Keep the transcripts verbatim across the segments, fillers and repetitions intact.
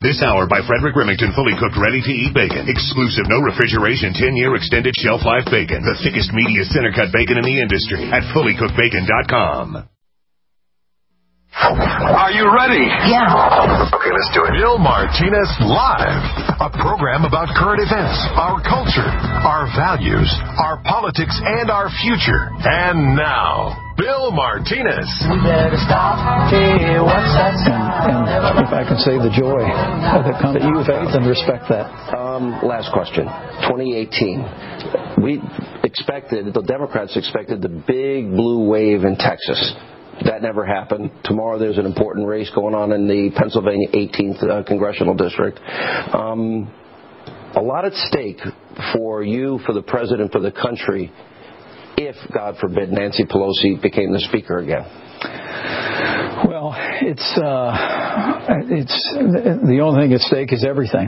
This hour by Frederick Remington, fully cooked, ready-to-eat bacon. Exclusive, no refrigeration, ten-year extended shelf life bacon. The thickest, meatiest, center-cut bacon in the industry at fully cooked bacon dot com. Are you ready? Yeah. Okay, let's do it. Bill Martinez Live, a program about current events, our culture, our values, our politics, and our future. And now, Bill Martinez. We better stop. Hey, what's that sound? And, and if I can say the joy that comes to you, faith, and respect that. Um, last question. twenty eighteen. We expected, the Democrats expected the big blue wave in Texas. That never happened. Tomorrow there's an important race going on in the Pennsylvania eighteenth uh, Congressional District. Um, a lot at stake for you, for the president, for the country, if, God forbid, Nancy Pelosi became the speaker again. Well, it's, uh, it's the only thing at stake is everything.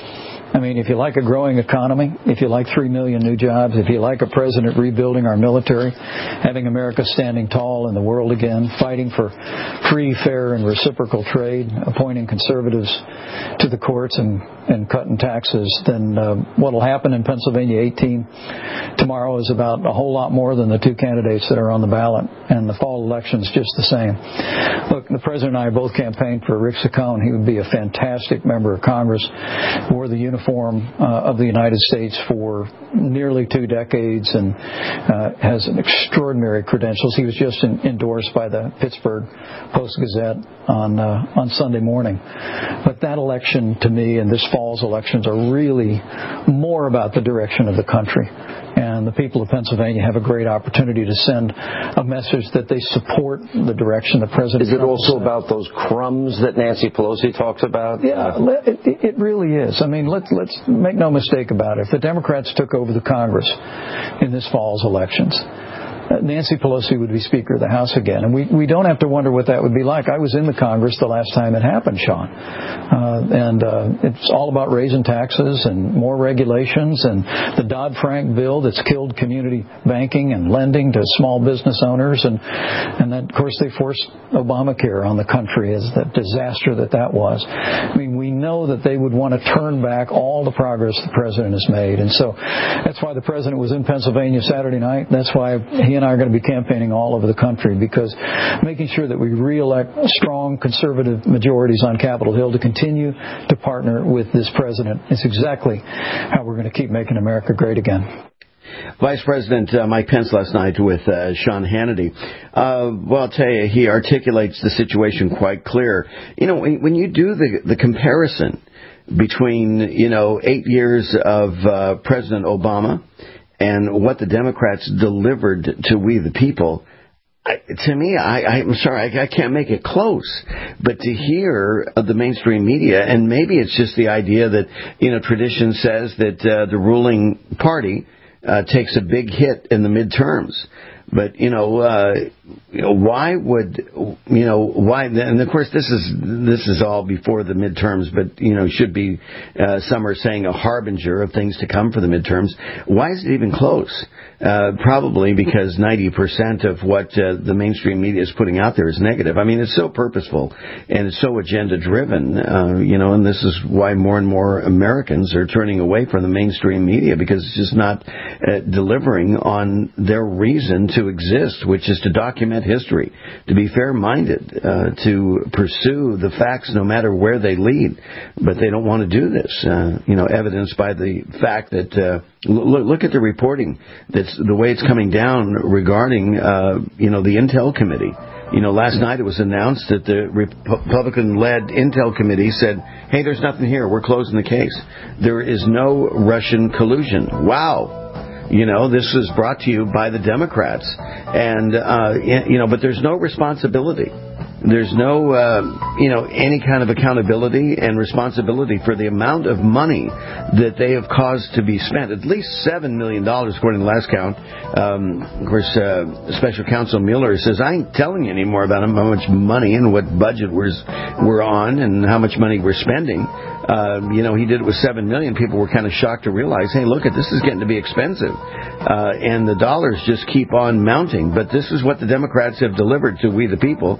I mean, if you like a growing economy, if you like three million new jobs, if you like a president rebuilding our military, having America standing tall in the world again, fighting for free, fair, and reciprocal trade, appointing conservatives to the courts and, and cutting taxes, then uh, what will happen in Pennsylvania eighteen tomorrow is about a whole lot more than the two candidates that are on the ballot, and the fall election's just the same. Look, the president and I both campaigned for Rick Saccone. He would be a fantastic member of Congress, wore the uniform Uh, of the United States for nearly two decades and uh, has an extraordinary credentials. He was just in, endorsed by the Pittsburgh Post-Gazette on uh, on Sunday morning. But that election, to me, and this fall's elections are really more about the direction of the country. And the people of Pennsylvania have a great opportunity to send a message that they support the direction the president. Is it also about those crumbs that Nancy Pelosi talks about? Yeah, it, it really is. I mean, let's let's make no mistake about it. If the Democrats took over the Congress in this fall's elections, Nancy Pelosi would be Speaker of the House again. And we, we don't have to wonder what that would be like. I was in the Congress the last time it happened, Sean. Uh, and uh, it's all about raising taxes and more regulations and the Dodd-Frank bill that's killed community banking and lending to small business owners. And, and then, of course, they forced Obamacare on the country as the disaster that that was. I mean, we know that they would want to turn back all the progress the president has made. And so that's why the president was in Pennsylvania Saturday night. That's why he and I are going to be campaigning all over the country, because making sure that we re-elect strong conservative majorities on Capitol Hill to continue to partner with this president is exactly how we're going to keep making America great again. Vice President uh, Mike Pence last night with uh, Sean Hannity. Uh, well, I'll tell you, he articulates the situation quite clear. You know, when, when you do the, the comparison between, you know, eight years of uh, President Obama and what the Democrats delivered to we the people, I, to me, I, I'm sorry, I, I can't make it close. But to hear uh, the mainstream media, and maybe it's just the idea that, you know, tradition says that uh, the ruling party uh, takes a big hit in the midterms. But, you know, uh, you know, why would, you know, why, and of course this is, this is all before the midterms, but, you know, should be, uh, some are saying a harbinger of things to come for the midterms. Why is it even close? Uh, probably because ninety percent of what uh, the mainstream media is putting out there is negative. I mean, it's so purposeful and it's so agenda-driven, uh, you know, and this is why more and more Americans are turning away from the mainstream media, because it's just not uh, delivering on their reason to exist, which is to document history, to be fair-minded, uh, to pursue the facts no matter where they lead. But they don't want to do this, uh, you know, evidenced by the fact that, uh, look, look at the reporting, that's the way it's coming down regarding, uh, you know, the Intel Committee. You know, last night it was announced that the Republican-led Intel Committee said, hey, there's nothing here, we're closing the case. There is no Russian collusion. Wow. You know, this was brought to you by the Democrats. And, uh, you know, but there's no responsibility. There's no, uh, you know, any kind of accountability and responsibility for the amount of money that they have caused to be spent. At least seven million dollars, according to the last count. Um, of course, uh, Special Counsel Mueller says, I ain't telling you anymore about how much money and what budget we're, we're on and how much money we're spending. Uh, you know, he did it with seven million dollars. People were kind of shocked to realize, hey, look, this is getting to be expensive. Uh, and the dollars just keep on mounting. But this is what the Democrats have delivered to we the people.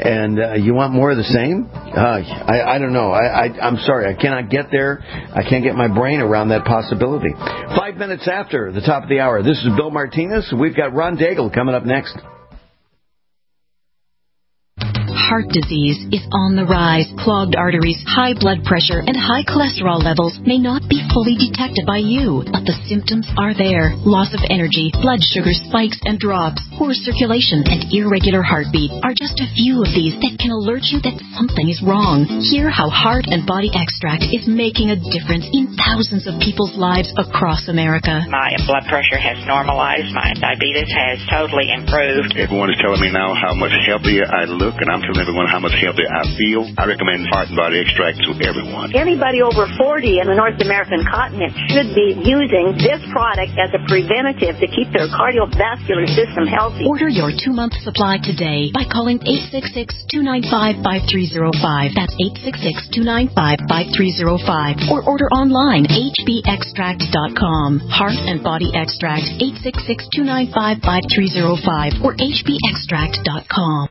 and uh, you want more of the same? Uh, I, I don't know. I, I, I'm sorry. I cannot get there. I can't get my brain around that possibility. Five minutes after the top of the hour, this is Bill Martinez. We've got Ron Daigle coming up next. Heart disease is on the rise. Clogged arteries, high blood pressure, and high cholesterol levels may not be fully detected by you, but the symptoms are there. Loss of energy, blood sugar spikes and drops, poor circulation, and irregular heartbeat are just a few of these that can alert you that something is wrong. Hear how Heart and Body Extract is making a difference in thousands of people's lives across America. My blood pressure has normalized. My diabetes has totally improved. Everyone is telling me now how much healthier I look, and I'm telling everyone how much healthier I feel. I recommend Heart and Body Extract to everyone. Anybody over forty in the North American continent should be using this product as a preventative to keep their cardiovascular system healthy. Order your two-month supply today by calling eight six six, two nine five, five three zero five. That's eight six six, two nine five, five three zero five. Or order online, h b extract dot com. Heart and Body Extract, eight six six, two nine five, five three zero five or h b extract dot com.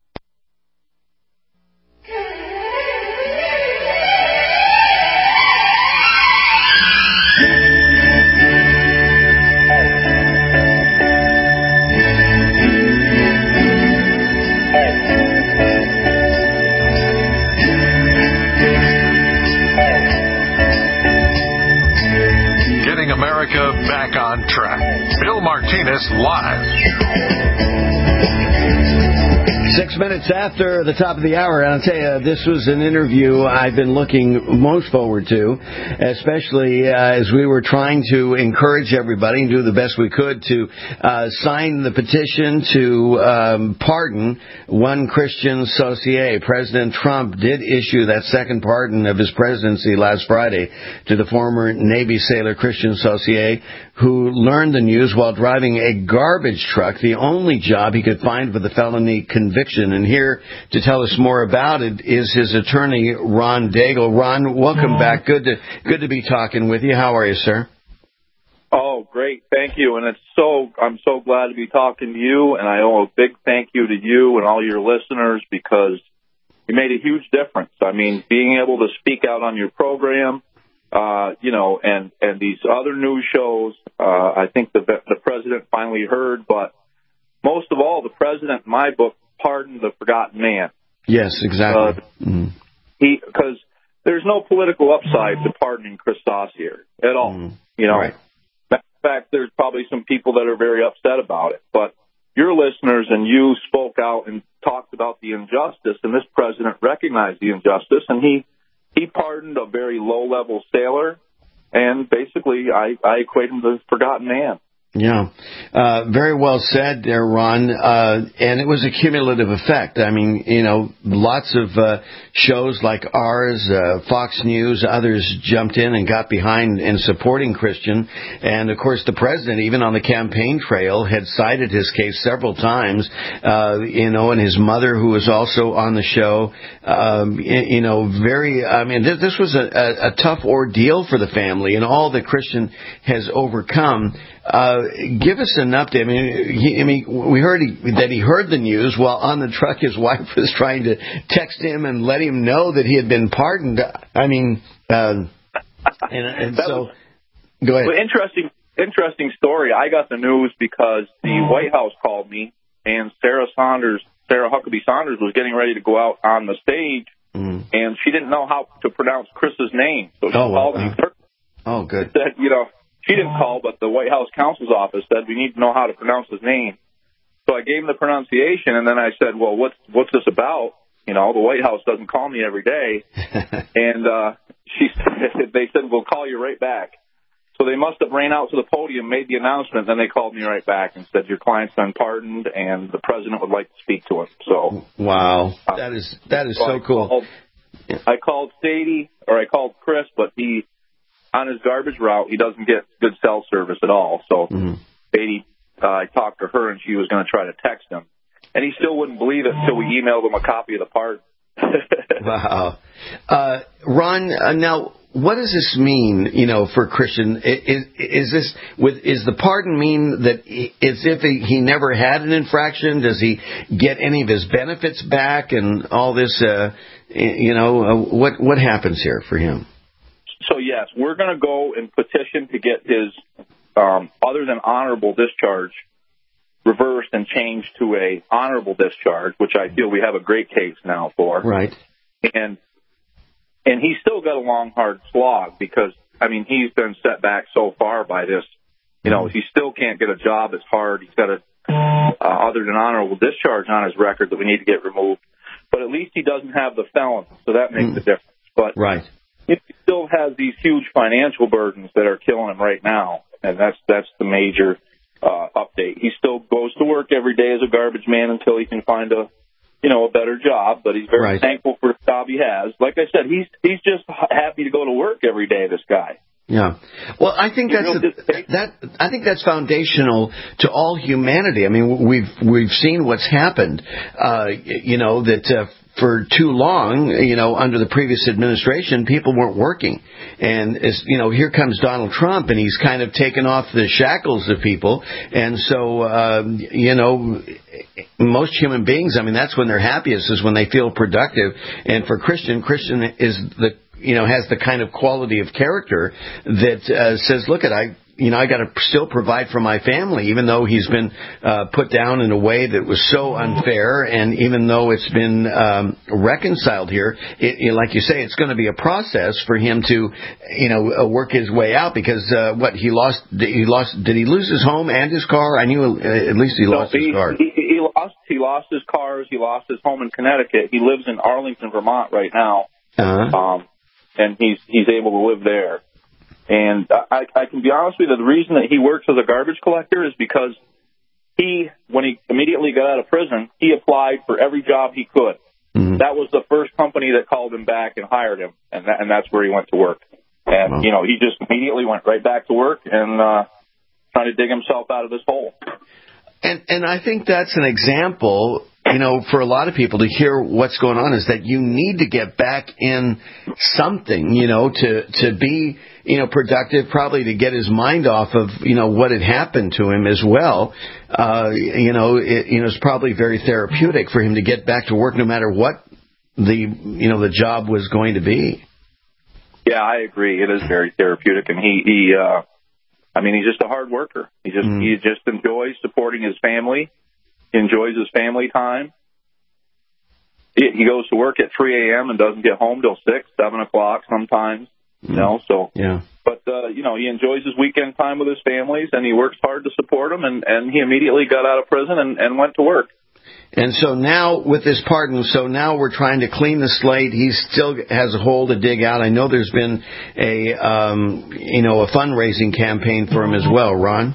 America back on track. Bill Martinez live. Six minutes after the top of the hour, and I'll tell you, this was an interview I've been looking most forward to, especially uh, as we were trying to encourage everybody and do the best we could to uh, sign the petition to um, pardon one Christian Saucier. President Trump did issue that second pardon of his presidency last Friday to the former Navy sailor Christian Saucier, who learned the news while driving a garbage truck, the only job he could find with a felony conviction. And here to tell us more about it is his attorney, Ron Daigle. Ron, welcome back. Good to good to be talking with you. How are you, sir? Oh, great. Thank you. And it's so I'm so glad to be talking to you. And I owe a big thank you to you and all your listeners because you made a huge difference. I mean, being able to speak out on your program, uh, you know, and, and these other news shows, uh, I think the the president finally heard. But most of all, the president, in my book, pardoned the forgotten man. Yes, exactly. Uh, mm-hmm. He because there's no political upside to pardoning Chris Saucier at all. Mm-hmm. You know, right. In fact, there's probably some people that are very upset about it. But your listeners and you spoke out and talked about the injustice, and this president recognized the injustice, and he he pardoned a very low-level sailor, and basically I, I equate him to the forgotten man. Yeah, uh, very well said there, Ron. Uh, and it was a cumulative effect. I mean, you know, lots of uh, shows like ours, uh, Fox News, others jumped in and got behind in supporting Christian. And, of course, the president, even on the campaign trail, had cited his case several times, uh, you know, and his mother, who was also on the show, um, you know, very, I mean, th- this was a, a, a tough ordeal for the family and all that Christian has overcome. Uh, give us an update. I mean, he, I mean, we heard he, that he heard the news while on the truck. His wife was trying to text him and let him know that he had been pardoned. I mean, uh, and, and so was, go ahead. Well, interesting, interesting story. I got the news because the White House called me, and Sarah Saunders, Sarah Huckabee Sanders, was getting ready to go out on the stage, mm. and she didn't know how to pronounce Chris's name, so she oh, called well, me. uh, oh, good. Said, you know. She didn't call, but the White House counsel's office said we need to know how to pronounce his name. So I gave him the pronunciation, and then I said, well, what's what's this about? You know, the White House doesn't call me every day. and uh, she said, they said, we'll call you right back. So they must have ran out to the podium, made the announcement, then they called me right back and said, your client's been pardoned, and the president would like to speak to him. So wow, that is that is so, so I cool. Called, I called Sadie, or I called Chris, but he... on his garbage route, he doesn't get good cell service at all. So mm-hmm. Sadie, uh, I talked to her, and she was going to try to text him. And he still wouldn't believe it until we emailed him a copy of the part. Wow. Uh, Ron, uh, now, what does this mean, you know, for Christian? Is, is this with is the pardon mean that as if he, he never had an infraction? Does he get any of his benefits back and all this? Uh, you know, uh, what what happens here for him? So yes, we're going to go and petition to get his um, other than honorable discharge reversed and changed to a honorable discharge, which I feel we have a great case now for. Right. And and he's still got a long, hard slog because, I mean, he's been set back so far by this. You know, he still can't get a job. It's hard. He's got a uh, other than honorable discharge on his record that we need to get removed. But at least he doesn't have the felony, so that makes mm. a difference. But right. he still has these huge financial burdens that are killing him right now, and that's that's the major uh, update. He still goes to work every day as a garbage man until he can find a, you know, a better job. But he's very right. thankful for the job he has. Like I said, he's he's just happy to go to work every day. This guy. Yeah. Well, I think that's a, that. I think that's foundational to all humanity. I mean, we've we've seen what's happened. Uh, you know that uh, for too long, you know, under the previous administration, people weren't working, and as, you know, here comes Donald Trump, and he's kind of taken off the shackles of people, and so uh, you know, most human beings, I mean, that's when they're happiest, is when they feel productive, and for Christian, Christian is the you know, has the kind of quality of character that uh, says, look, at I, you know, I got to still provide for my family, even though he's been uh, put down in a way that was so unfair, and even though it's been um, reconciled here, it, it, like you say, it's going to be a process for him to, you know, uh, work his way out because uh, what he lost, he lost, did he lose his home and his car? I knew uh, at least he no, lost he, his car. He, he lost, he lost his cars. He lost his home in Connecticut. He lives in Arlington, Vermont, right now. Uh-huh. Um, and he's he's able to live there. And I, I can be honest with you, the reason that he works as a garbage collector is because he, when he immediately got out of prison, he applied for every job he could. Mm-hmm. That was the first company that called him back and hired him, and that, and that's where he went to work. And, wow. you know, he just immediately went right back to work and uh, trying to dig himself out of this hole. And and I think that's an example, you know, for a lot of people to hear what's going on, is that you need to get back in something, you know, to to be, you know, productive, probably to get his mind off of, you know, what had happened to him as well. Uh, you know, it, you know, it's probably very therapeutic for him to get back to work no matter what the, you know, the job was going to be. Yeah, I agree. It is very therapeutic, and he, he uh, I mean, he's just a hard worker. He just mm. he just enjoys supporting his family. He enjoys his family time. He, he goes to work at three a.m. and doesn't get home till six, seven o'clock sometimes. Mm. You know, so yeah. But uh, you know, he enjoys his weekend time with his families, and he works hard to support them. And, and he immediately got out of prison and, and went to work. And so now with this pardon, so now we're trying to clean the slate. He still has a hole to dig out. I know there's been a, um, you know, a fundraising campaign for him as well, Ron.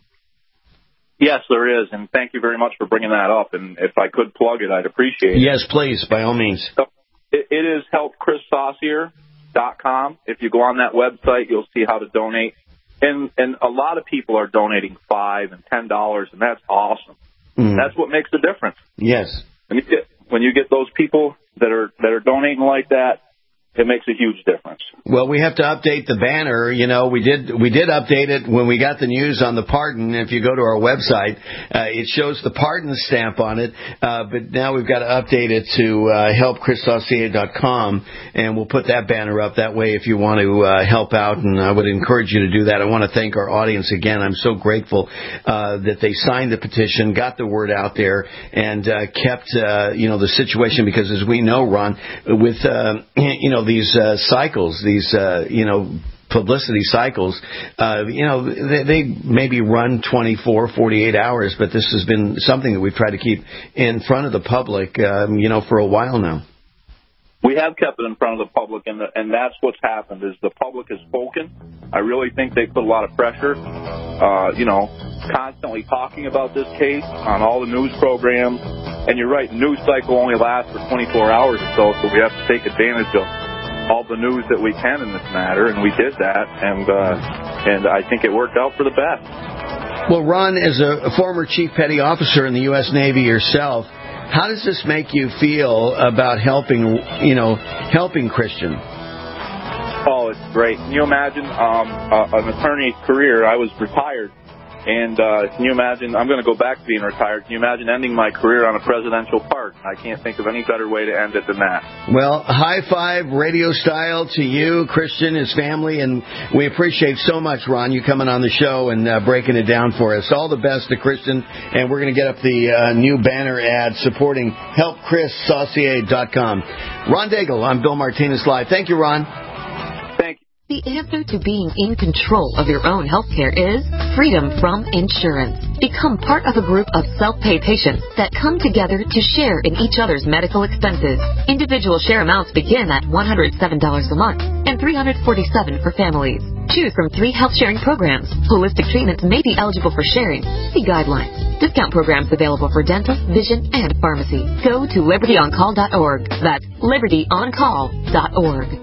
Yes, there is, and thank you very much for bringing that up. And if I could plug it, I'd appreciate it. Yes, please, by all means. So it, it is help chris saucier dot com. If you go on that website, you'll see how to donate. And and a lot of people are donating five and ten dollars, and that's awesome. Mm. That's what makes the difference. Yes. When you get when you get those people that are that are donating like that, it makes a huge difference. Well, we have to update the banner. You know, we did we did update it when we got the news on the pardon. If you go to our website, uh, it shows the pardon stamp on it. Uh, but now we've got to update it to uh, help chris saucier dot com, and we'll put that banner up. That way, if you want to uh, help out, and I would encourage you to do that. I want to thank our audience again. I'm so grateful uh, that they signed the petition, got the word out there, and uh, kept uh, you know the situation, because as we know, Ron, with uh, you know these uh, cycles, these uh, you know publicity cycles, uh, you know they, they maybe run twenty-four, forty-eight hours, but this has been something that we've tried to keep in front of the public, um, you know, for a while now. We have kept it in front of the public, and the, and that's what's happened, is the public has spoken. I really think they put a lot of pressure, uh, you know, constantly talking about this case on all the news programs. And you're right, the news cycle only lasts for twenty-four hours or so, so we have to take advantage of all the news that we can in this matter, and we did that, and uh, and I think it worked out for the best. Well, Ron, as a former Chief Petty Officer in the U S Navy yourself, how does this make you feel about helping, you know, helping Christian? Oh, it's great. Can you imagine um, uh, an attorney's career? I was retired, and uh, can you imagine, I'm going to go back to being retired. Can you imagine ending my career on a presidential pardon? I can't think of any better way to end it than that. Well, high five radio style to you, Christian, his family, and we appreciate so much, Ron, you coming on the show and uh, breaking it down for us. All the best to Christian, and we're going to get up the uh, new banner ad supporting help chris saucier dot com. Ron Daigle, I'm Bill Martinez Live. Thank you, Ron. Thank you. The answer to being in control of your own health care is freedom from insurance. Become part of a group of self-pay patients that come together to share in each other's medical expenses. Individual share amounts begin at one hundred seven dollars a month and three hundred forty-seven dollars for families. Choose from three health-sharing programs. Holistic treatments may be eligible for sharing. See guidelines. Discount programs available for dental, vision, and pharmacy. Go to liberty on call dot org. That's liberty on call dot org.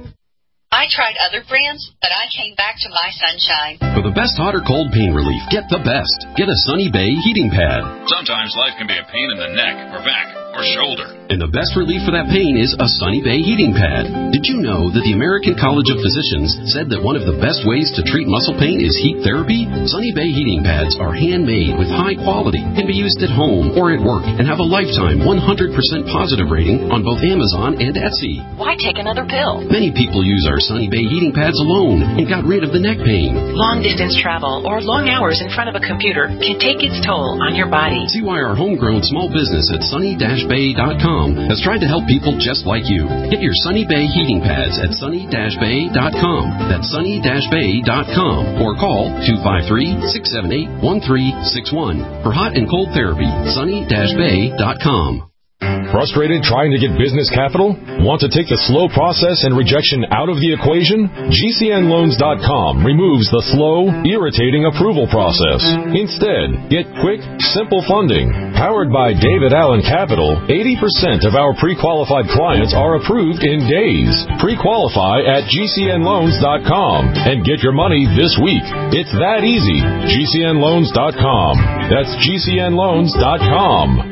I tried other brands, but I came back to My Sunshine. For the best hot or cold pain relief, get the best. Get a Sunny Bay heating pad. Sometimes life can be a pain in the neck or back or shoulder. And the best relief for that pain is a Sunny Bay heating pad. Did you know that the American College of Physicians said that one of the best ways to treat muscle pain is heat therapy? Sunny Bay heating pads are handmade with high quality, can be used at home or at work, and have a lifetime one hundred percent positive rating on both Amazon and Etsy. Why take another pill? Many people use our Sunny Bay heating pads alone and got rid of the neck pain. Long distance travel or long hours in front of a computer can take its toll on your body. See why our homegrown small business at sunny dash bay dot com has tried to help people just like you. Get your Sunny Bay heating pads at sunny dash bay dot com. That's sunny dash bay dot com or call two five three, six seven eight, one three six one for hot and cold therapy. sunny dash bay dot com. Frustrated trying to get business capital? Want to take the slow process and rejection out of the equation? G C N loans dot com removes the slow, irritating approval process. Instead, get quick, simple funding. Powered by David Allen Capital, eighty percent of our pre-qualified clients are approved in days. Pre-qualify at G C N loans dot com and get your money this week. It's that easy. G C N loans dot com. That's G C N loans dot com.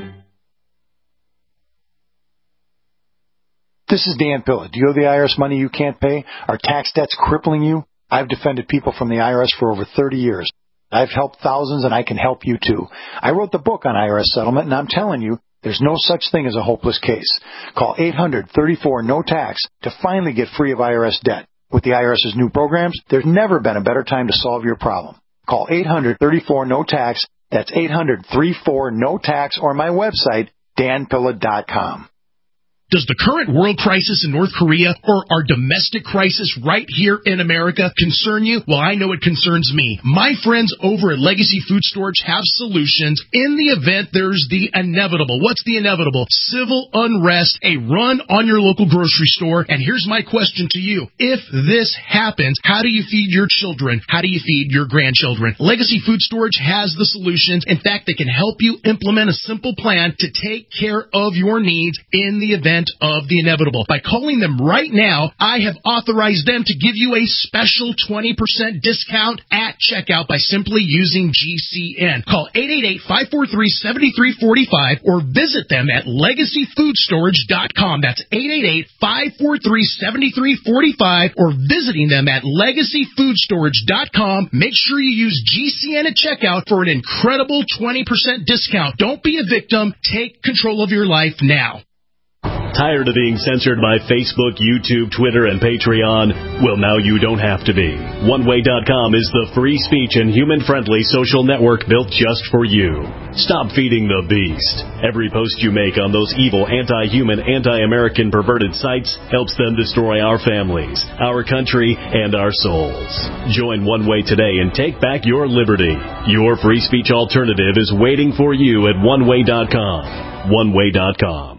This is Dan Pilla. Do you owe the I R S money you can't pay? Are tax debts crippling you? I've defended people from the I R S for over thirty years. I've helped thousands, and I can help you too. I wrote the book on I R S settlement, and I'm telling you, there's no such thing as a hopeless case. Call eight hundred, thirty-four, no tax to finally get free of I R S debt. With the IRS's new programs, there's never been a better time to solve your problem. Call eight hundred, thirty-four, no tax. That's eight hundred, thirty-four, no tax, or my website, dan pilla dot com. Does the current world crisis in North Korea or our domestic crisis right here in America concern you? Well, I know it concerns me. My friends over at Legacy Food Storage have solutions in the event there's the inevitable. What's the inevitable? Civil unrest, a run on your local grocery store. And here's my question to you. If this happens, how do you feed your children? How do you feed your grandchildren? Legacy Food Storage has the solutions. In fact, they can help you implement a simple plan to take care of your needs in the event of the inevitable. By calling them right now, I have authorized them to give you a special twenty percent discount at checkout by simply using G C N. Call eight eight eight, five four three, seven three four five or visit them at legacy food storage dot com. That's eight eight eight, five four three, seven three four five or visiting them at legacy food storage dot com. Make sure you use G C N at checkout for an incredible twenty percent discount. Don't be a victim. Take control of your life now. Tired of being censored by Facebook, YouTube, Twitter, and Patreon? Well, now you don't have to be. one way dot com is the free speech and human-friendly social network built just for you. Stop feeding the beast. Every post you make on those evil, anti-human, anti-American perverted sites helps them destroy our families, our country, and our souls. Join One Way today and take back your liberty. Your free speech alternative is waiting for you at one way dot com. one way dot com.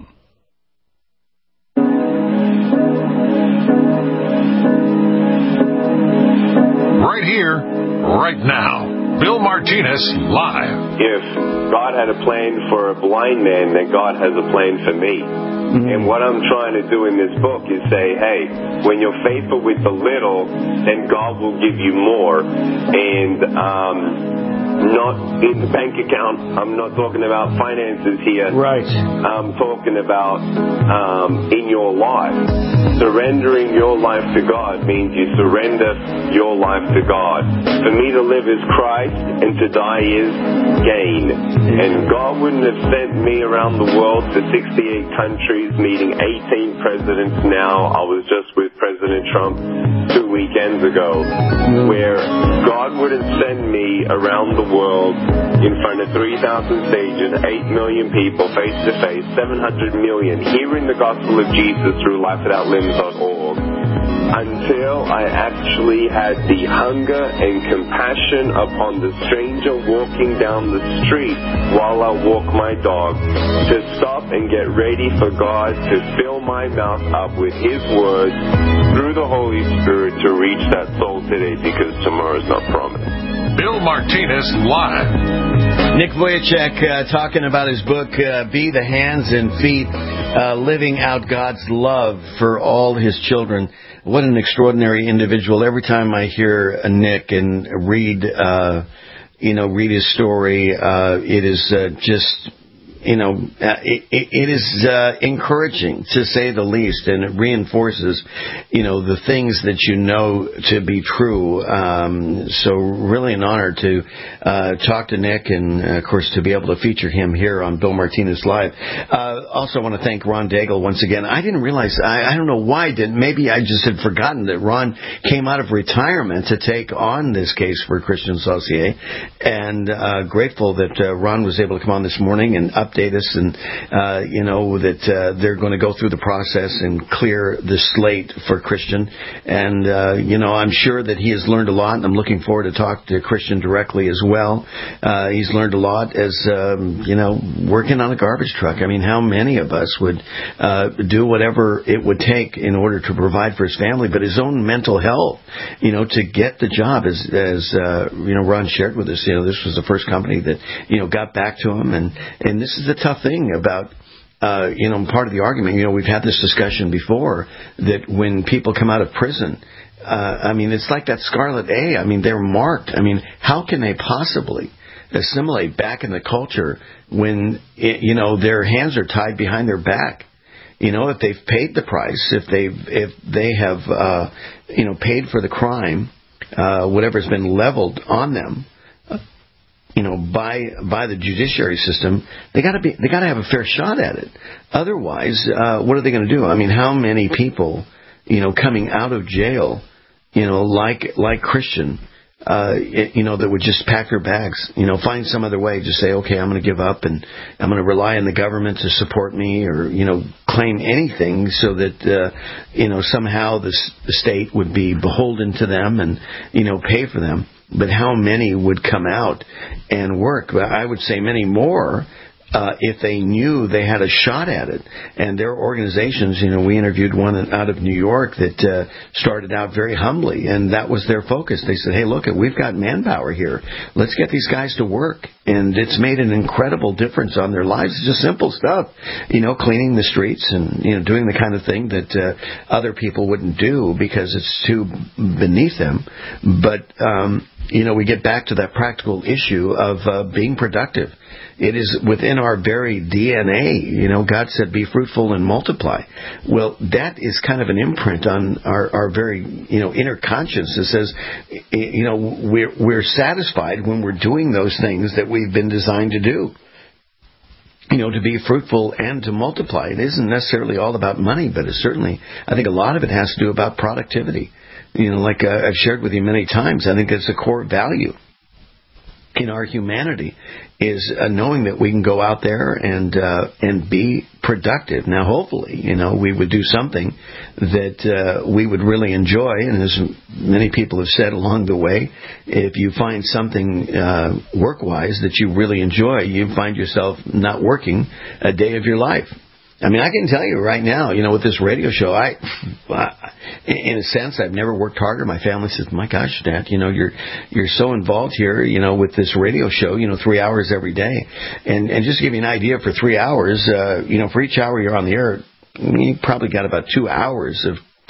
Right here, right now. Bill Martinez, live. If God had a plan for a blind man, then God has a plan for me. Mm-hmm. And what I'm trying to do in this book is say, hey, when you're faithful with the little, then God will give you more. And um, not in the bank account. I'm not talking about finances here. Right. I'm talking about um, in your life. Surrendering your life to God means you surrender your life to God. For me to live is Christ, and to die is gain. And God wouldn't have sent me around the world to sixty-eight countries, meeting eighteen presidents now. I was just with President Trump two weekends ago, where God wouldn't send me around the world in front of three thousand stages, eight million people face to face, seven hundred million hearing the gospel of Jesus through life without limbs dot org, until I actually had the hunger and compassion upon the stranger walking down the street while I walk my dog, to stop and get ready for God to fill my mouth up with His words through the Holy Spirit to reach that soul today, because tomorrow's not promised. Bill Martinez Live. Nick Vujicic uh, talking about his book, uh, Be the Hands and Feet, uh, Living Out God's Love for All His Children. What an extraordinary individual. Every time I hear uh, Nick and read, uh, you know, read his story, uh, it is uh, just... You know, uh, it, it is uh, encouraging, to say the least, and it reinforces, you know, the things that you know to be true. Um, so really an honor to uh, talk to Nick, and, uh, of course, to be able to feature him here on Bill Martinez Live. Uh, also want to thank Ron Daigle once again. I didn't realize, I, I don't know why I didn't. Maybe I just had forgotten that Ron came out of retirement to take on this case for Christian Saucier, and uh, grateful that uh, Ron was able to come on this morning and up update us, and uh, you know that uh, they're going to go through the process and clear the slate for Christian. And uh, you know, I'm sure that he has learned a lot, and I'm looking forward to talk to Christian directly as well. Uh, he's learned a lot as um, you know, working on a garbage truck. I mean, how many of us would uh, do whatever it would take in order to provide for his family, but his own mental health, you know, to get the job, as as uh, you know, Ron shared with us. You know, this was the first company that, you know, got back to him, and and this is the tough thing about, uh, you know, part of the argument, you know, we've had this discussion before, that when people come out of prison, uh, I mean, it's like that Scarlet A. I mean, they're marked. I mean, how can they possibly assimilate back in the culture when, it, you know, their hands are tied behind their back? You know, if they've paid the price, if they've, if they have, uh, you know, paid for the crime, uh, whatever's been leveled on them, you know, by by the judiciary system, they got to be they got to have a fair shot at it. Otherwise, uh, what are they going to do? I mean, how many people, you know, coming out of jail, you know, like like Christian, uh, it, you know, that would just pack their bags, you know, find some other way, just say, okay, I'm going to give up, and I'm going to rely on the government to support me, or, you know, claim anything so that, uh, you know, somehow the, the state would be beholden to them and, you know, pay for them. But how many would come out and work? I would say many more uh, if they knew they had a shot at it. And their organizations, you know, we interviewed one out of New York that uh, started out very humbly, and that was their focus. They said, hey, look, we've got manpower here. Let's get these guys to work. And it's made an incredible difference on their lives. It's just simple stuff, you know, cleaning the streets and, you know, doing the kind of thing that uh, other people wouldn't do because it's too beneath them. But, um, you know, we get back to that practical issue of uh, being productive. It is within our very D N A. You know, God said, be fruitful and multiply. Well, that is kind of an imprint on our, our very, you know, inner conscience that says, you know, we're, we're satisfied when we're doing those things that we've been designed to do. You know, to be fruitful and to multiply. It isn't necessarily all about money, but it's certainly, I think a lot of it has to do about productivity. You know, like uh, I've shared with you many times, I think it's a core value in our humanity, is uh, knowing that we can go out there and uh, and be productive. Now, hopefully, you know, we would do something that uh, we would really enjoy. And as many people have said along the way, if you find something uh, work-wise that you really enjoy, you find yourself not working a day of your life. I mean, I can tell you right now, you know, with this radio show, I, I, in a sense, I've never worked harder. My family says, my gosh, Dad, you know, you're, you're so involved here, you know, with this radio show, you know, three hours every day. And, and just to give you an idea, for three hours, uh, you know, for each hour you're on the air, you probably got about two hours of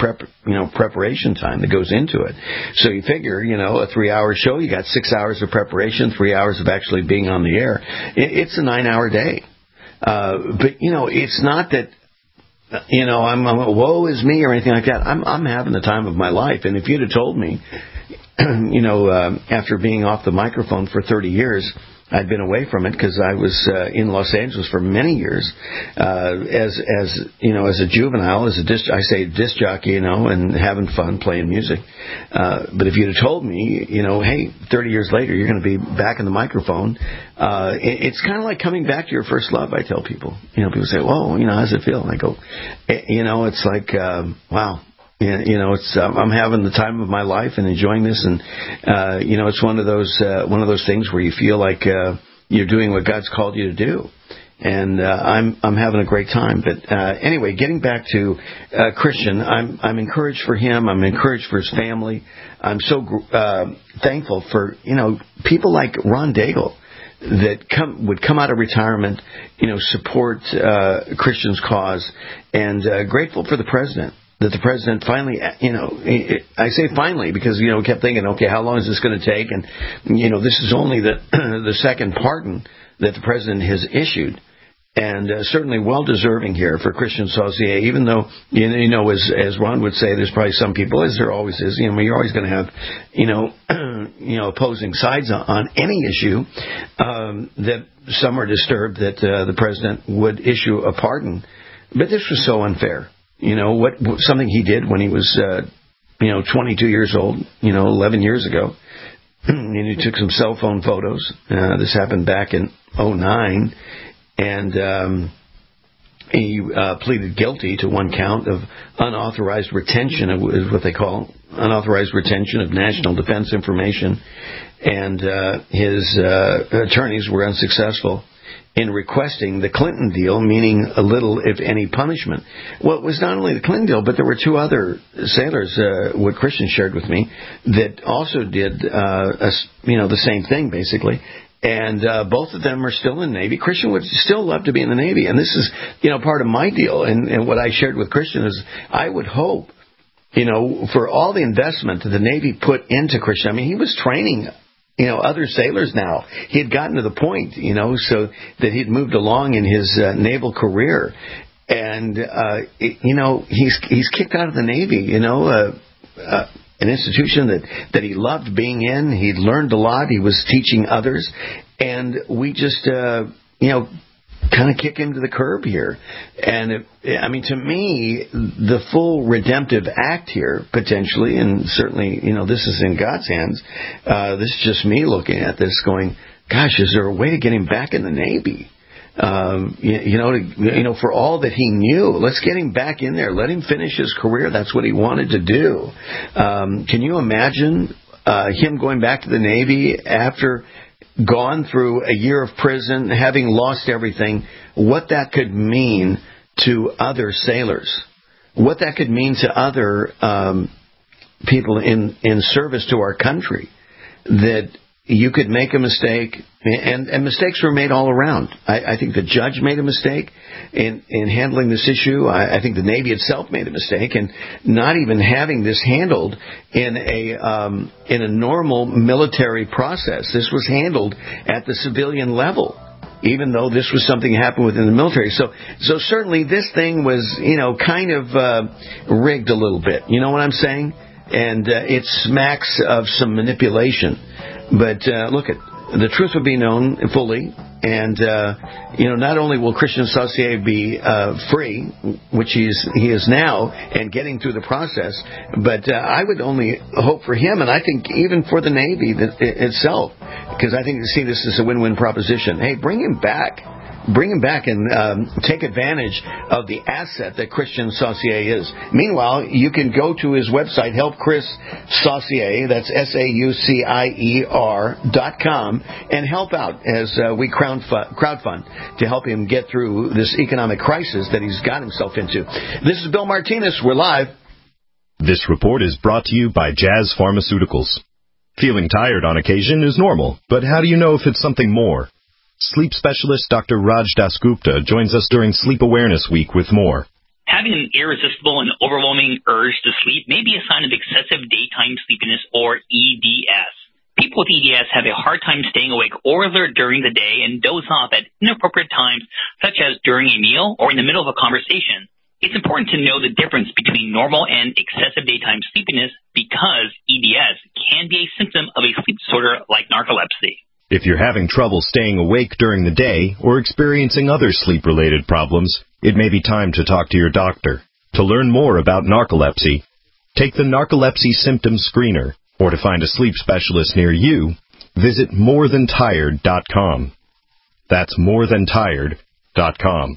prep, you know, preparation time that goes into it. So you figure, you know, a three-hour show, you got six hours of preparation, three hours of actually being on the air. It, it's a nine-hour day. Uh, but, you know, it's not that, you know, I'm, I'm woe is me or anything like that. I'm, I'm having the time of my life. And if you'd have told me, you know, uh, after being off the microphone for thirty years, I'd been away from it because I was uh, in Los Angeles for many years uh, as, as you know, as a juvenile, as a disc, I say disc jockey, you know, and having fun playing music. Uh, but if you'd have told me, you know, hey, thirty years later, you're going to be back in the microphone, uh, it, it's kind of like coming back to your first love, I tell people. You know, people say, whoa, you know, how's it feel? And I go, you know, it's like, um, wow. You know, it's um, I'm having the time of my life and enjoying this, and uh, you know, it's one of those uh, one of those things where you feel like uh, you're doing what God's called you to do, and uh, I'm I'm having a great time. But uh, anyway, getting back to uh, Christian, I'm I'm encouraged for him. I'm encouraged for his family. I'm so uh, thankful for you know people like Ron Daigle that come would come out of retirement, you know, support uh, Christian's cause, and uh, grateful for the president. That the president finally, you know, I say finally because, you know, we kept thinking, okay, how long is this going to take? And, you know, this is only the the second pardon that the president has issued. And uh, certainly well-deserving here for Christian Saucier, even though, you know, as as Ron would say, there's probably some people, as there always is, you know, you're always going to have, you know, you know, opposing sides on, on any issue, um, that some are disturbed that uh, the president would issue a pardon. But this was so unfair. You know, what something he did when he was, uh, you know, twenty-two years old, you know, eleven years ago. And he took some cell phone photos. Uh, this happened back in oh nine. And um, he uh, pleaded guilty to one count of unauthorized retention, of, is what they call unauthorized retention of national defense information. And uh, his uh, attorneys were unsuccessful in requesting the Clinton deal, meaning a little, if any, punishment. Well, it was not only the Clinton deal, but there were two other sailors, uh, what Christian shared with me, that also did, uh, a, you know, the same thing, basically. And uh, both of them are still in the Navy. Christian would still love to be in the Navy. And this is, you know, part of my deal. And, and what I shared with Christian is I would hope, you know, for all the investment that the Navy put into Christian. I mean, he was training you know, other sailors now. He had gotten to the point, you know, so that he'd moved along in his uh, naval career. And, uh, it, you know, he's he's kicked out of the Navy, you know, uh, uh, an institution that, that he loved being in. He'd learned a lot. He was teaching others. And we just, uh, you know, kind of kick him to the curb here. And, it, I mean, to me, the full redemptive act here, potentially, and certainly, you know, this is in God's hands. Uh, this is just me looking at this going, gosh, is there a way to get him back in the Navy? Um, you, you know, to, you know, for all that he knew, let's get him back in there. Let him finish his career. That's what he wanted to do. Um, can you imagine uh, him going back to the Navy after gone through a year of prison, having lost everything, what that could mean to other sailors, what that could mean to other um, people in, in service to our country, that you could make a mistake, and, and mistakes were made all around. I, I think the judge made a mistake in, in handling this issue. I, I think the Navy itself made a mistake in not even having this handled in a um, in a normal military process. This was handled at the civilian level, even though this was something that happened within the military. So, so certainly this thing was, you know, kind of uh, rigged a little bit. You know what I'm saying? And uh, it smacks of some manipulation. But uh, look, at the truth will be known fully, and uh, you know, not only will Christian Saucier be uh, free, which he is he is now, and getting through the process, but uh, I would only hope for him, and I think even for the Navy that, itself, because I think you see this as a win-win proposition. Hey, bring him back. Bring him back and um, take advantage of the asset that Christian Saucier is. Meanwhile, you can go to his website, Help Chris Saucier, that's S A U C I E R dot com, and help out as uh, we crowdfund, crowdfund to help him get through this economic crisis that he's got himself into. This is Bill Martinez. We're live. This report is brought to you by Jazz Pharmaceuticals. Feeling tired on occasion is normal, but how do you know if it's something more? Sleep specialist Doctor Raj Dasgupta joins us during Sleep Awareness Week with more. Having an irresistible and overwhelming urge to sleep may be a sign of excessive daytime sleepiness, or E D S. People with E D S have a hard time staying awake or alert during the day and doze off at inappropriate times, such as during a meal or in the middle of a conversation. It's important to know the difference between normal and excessive daytime sleepiness because E D S can be a symptom of a sleep disorder like narcolepsy. If you're having trouble staying awake during the day or experiencing other sleep-related problems, it may be time to talk to your doctor. To learn more about narcolepsy, take the Narcolepsy Symptom Screener, or to find a sleep specialist near you, visit more than tired dot com. That's more than tired dot com.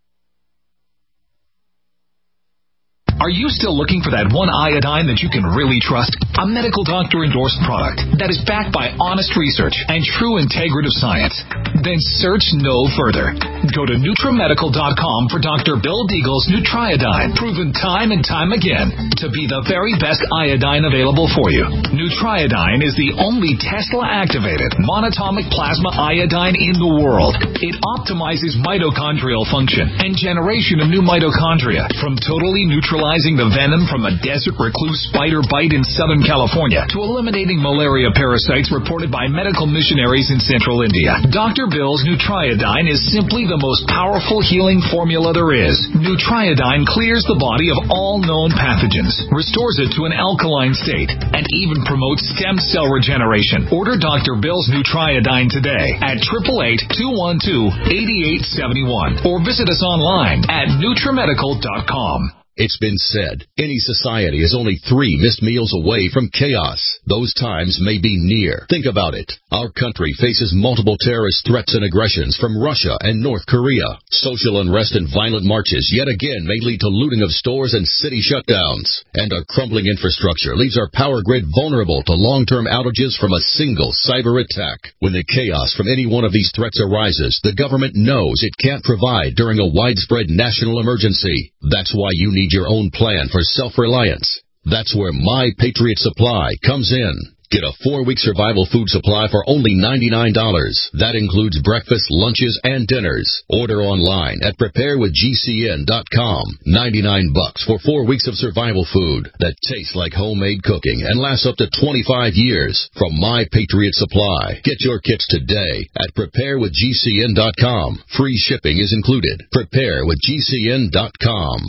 Are you still looking for that one iodine that you can really trust? A medical doctor-endorsed product that is backed by honest research and true integrative science? Then search no further. Go to NutriMedical dot com for Doctor Bill Deagle's Nutriodine, proven time and time again to be the very best iodine available for you. Nutriodine is the only Tesla-activated monatomic plasma iodine in the world. It optimizes mitochondrial function and generation of new mitochondria from totally neutralizing the venom from a desert recluse spider bite in Southern California to eliminating malaria parasites reported by medical missionaries in central India. Doctor Bill's Nutriodine is simply the most powerful healing formula there is. Nutriodine clears the body of all known pathogens, restores it to an alkaline state, and even promotes stem cell regeneration. Order Doctor Bill's Nutriodine today at eight eight eight, two one two, eight eight seven one or visit us online at NutriMedical dot com. It's been said, any society is only three missed meals away from chaos. Those times may be near. Think about it. Our country faces multiple terrorist threats and aggressions from Russia and North Korea. Social unrest and violent marches yet again may lead to looting of stores and city shutdowns. And our crumbling infrastructure leaves our power grid vulnerable to long-term outages from a single cyber attack. When the chaos from any one of these threats arises, the government knows it can't provide during a widespread national emergency. That's why you need Need your own plan for self-reliance. That's where My Patriot Supply comes in. Get a four-week survival food supply for only ninety-nine dollars. That includes breakfast, lunches, and dinners. Order online at prepare with G C N dot com. ninety-nine bucks for four weeks of survival food that tastes like homemade cooking and lasts up to twenty-five years from My Patriot Supply. Get your kits today at prepare with G C N dot com. Free shipping is included. prepare with G C N dot com.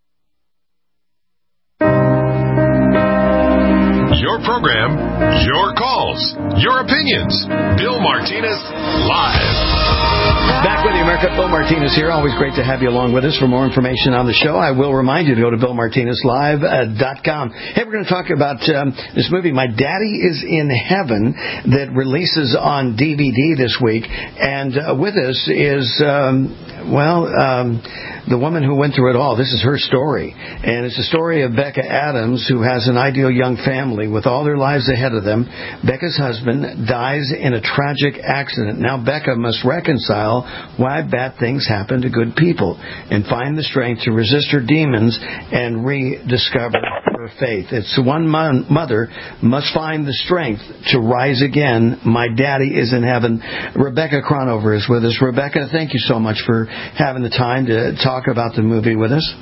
Your program, your calls, your opinions. Bill Martinez, live. Back with you, America. Bill Martinez here. Always great to have you along with us. For more information on the show, I will remind you to go to Bill Martinez Live dot com. Hey, we're going to talk about um, this movie, My Daddy is in Heaven, that releases on D V D this week. And uh, with us is, um, well, um, the woman who went through it all. This is her story. And it's the story of Becca Adams, who has an ideal young family with all their lives ahead of them. Becca's husband dies in a tragic accident. Now Becca must reconcile why bad things happen to good people and find the strength to resist her demons and rediscover her faith. It's one mother must find the strength to rise again. My Daddy is in Heaven. Rebecca Cronover is with us. Rebecca, thank you so much for having the time to talk about the movie with us.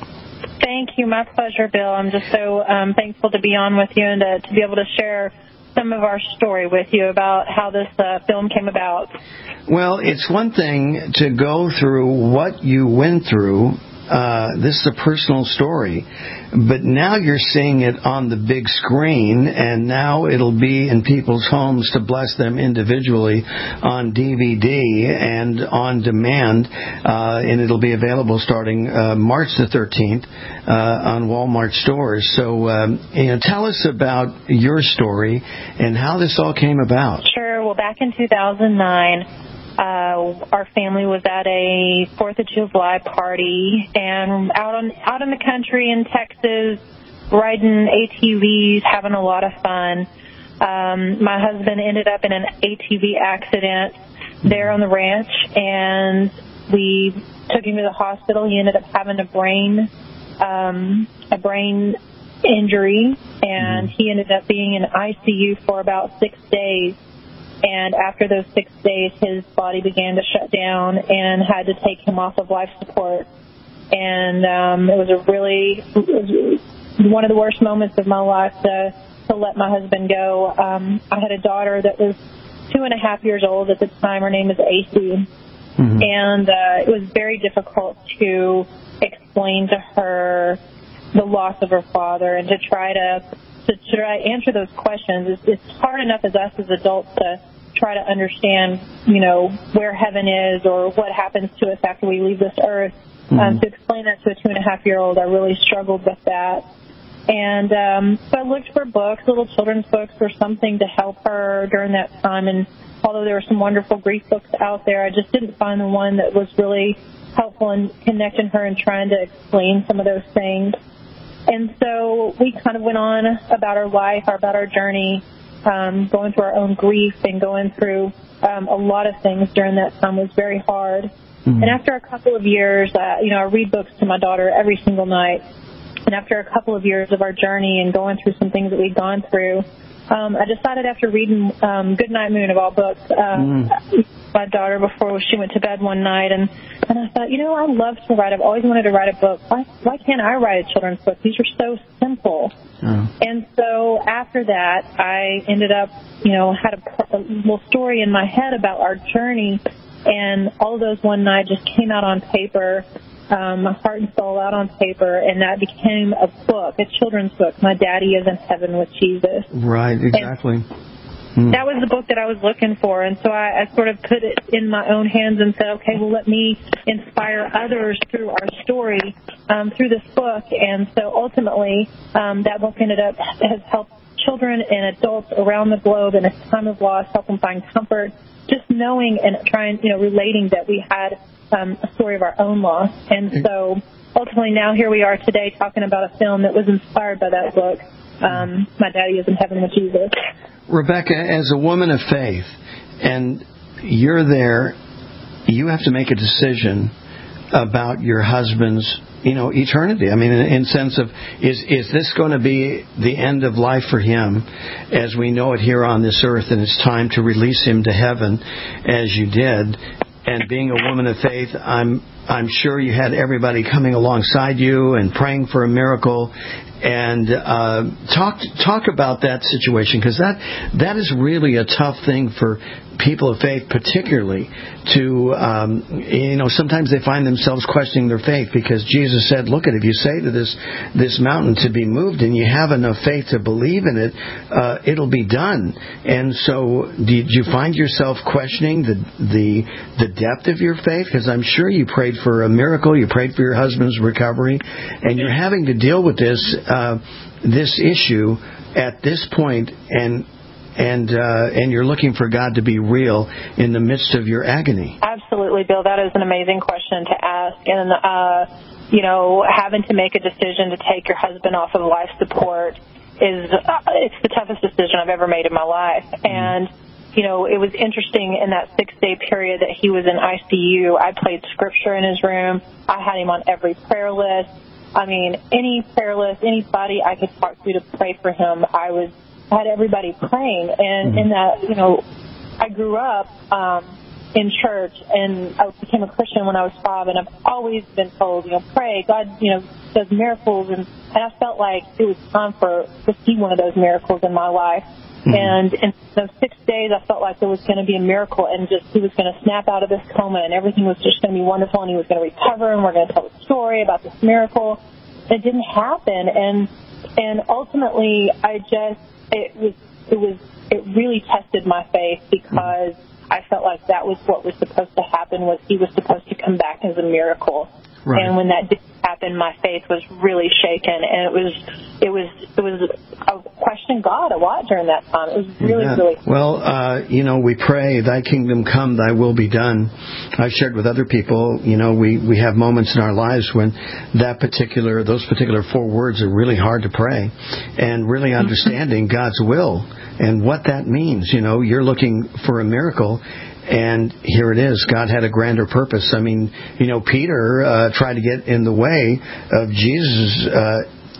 Thank you. My pleasure, Bill. I'm just so um, thankful to be on with you and to, to be able to share some of our story with you about how this uh, film came about. Well, it's one thing to go through what you went through. Uh, this is a personal story, but now you're seeing it on the big screen, and now it'll be in people's homes to bless them individually on D V D and on demand, uh, and it'll be available starting uh, March the thirteenth uh, on Walmart stores. So, um, you know, tell us about your story and how this all came about. Sure. Well, back in two thousand nine, Uh, our family was at a Fourth of July party and out on out in the country in Texas, riding A T Vs, having a lot of fun. Um, my husband ended up in an A T V accident there on the ranch, and we took him to the hospital. He ended up having a brain um, a brain injury, and he ended up being in I C U for about six days. And after those six days, his body began to shut down and had to take him off of life support. And um, it was a really it was one of the worst moments of my life to, to let my husband go. Um, I had a daughter that was two and a half years old at the time. Her name is A C. Mm-hmm. And uh, it was very difficult to explain to her the loss of her father and to try to to try to answer those questions. It's, it's hard enough as us as adults to try to understand, you know, where heaven is or what happens to us after we leave this earth. Mm-hmm. Um, to explain that to a two and a half year old, I really struggled with that. And um, so I looked for books, little children's books, or something to help her during that time. And although there were some wonderful grief books out there, I just didn't find the one that was really helpful in connecting her and trying to explain some of those things. And so we kind of went on about our life, about our journey, um, going through our own grief and going through um, a lot of things during that time was very hard. Mm-hmm. And after a couple of years, uh, you know, I read books to my daughter every single night. And after a couple of years of our journey and going through some things that we'd gone through, um, I decided after reading um, Goodnight Moon of all books, uh, mm. my daughter before she went to bed one night, and, and I thought, you know, I'd love to write. I've always wanted to write a book. Why, why can't I write a children's book? These are so simple. Oh. And so after that, I ended up, you know, had a, a little story in my head about our journey, and all of those one night just came out on paper. Um, my heart and soul out on paper, and that became a book, a children's book, My Daddy Is in Heaven with Jesus. Right, exactly. Mm. That was the book that I was looking for, and so I, I sort of put it in my own hands and said, okay, well, let me inspire others through our story, um, through this book. And so ultimately, um, that book ended up, has helped children and adults around the globe in a time of loss, help them find comfort, just knowing and trying, you know, relating that we had Um, a story of our own loss. And so ultimately now here we are today talking about a film that was inspired by that book, um, My Daddy Is in Heaven with Jesus. Rebecca, as a woman of faith, and you're there, you have to make a decision about your husband's, you know, eternity. I mean, in, in sense of, is is this going to be the end of life for him as we know it here on this earth, and it's time to release him to heaven as you did? And being a woman of faith, I'm I'm sure you had everybody coming alongside you and praying for a miracle. And uh, talk talk about that situation, because that that is really a tough thing for people of faith, particularly to um, you know sometimes they find themselves questioning their faith, because Jesus said, "Look, at if you say to this this mountain to be moved, and you have enough faith to believe in it, uh, it'll be done." And so, did you find yourself questioning the the the depth of your faith? Because I'm sure you prayed for a miracle, you prayed for your husband's recovery, and you're having to deal with this. Uh, this issue at this point, and and uh, and you're looking for God to be real in the midst of your agony. Absolutely, Bill. That is an amazing question to ask. And, uh, you know, having to make a decision to take your husband off of life support is uh, it's the toughest decision I've ever made in my life. And, you know, it was interesting in that six-day period that he was in I C U. I played scripture in his room. I had him on every prayer list. I mean, any prayer list, anybody I could talk to to pray for him, I was I had everybody praying. And in that, you know, I grew up um, in church, and I became a Christian when I was five, and I've always been told, you know, pray, God, you know, does miracles, and, and I felt like it was time for to see one of those miracles in my life. Mm-hmm. And in those six days, I felt like there was going to be a miracle, and just he was going to snap out of this coma, and everything was just going to be wonderful, and he was going to recover, and we're going to tell a story about this miracle. It didn't happen, and and ultimately, I just it was it was it really tested my faith, because I felt like that was what was supposed to happen, was he was supposed to come back as a miracle. Right. And when that didn't happen, my faith was really shaken, and it was it was it was I questioned God a lot during that time. It was really yeah. really well. Uh, you know, we pray, "Thy kingdom come, Thy will be done." I've shared with other people. You know, we we have moments in our lives when that particular those particular four words are really hard to pray, and really understanding God's will and what that means. You know, you're looking for a miracle. And here it is. God had a grander purpose. I mean, you know, Peter uh, tried to get in the way of Jesus' uh,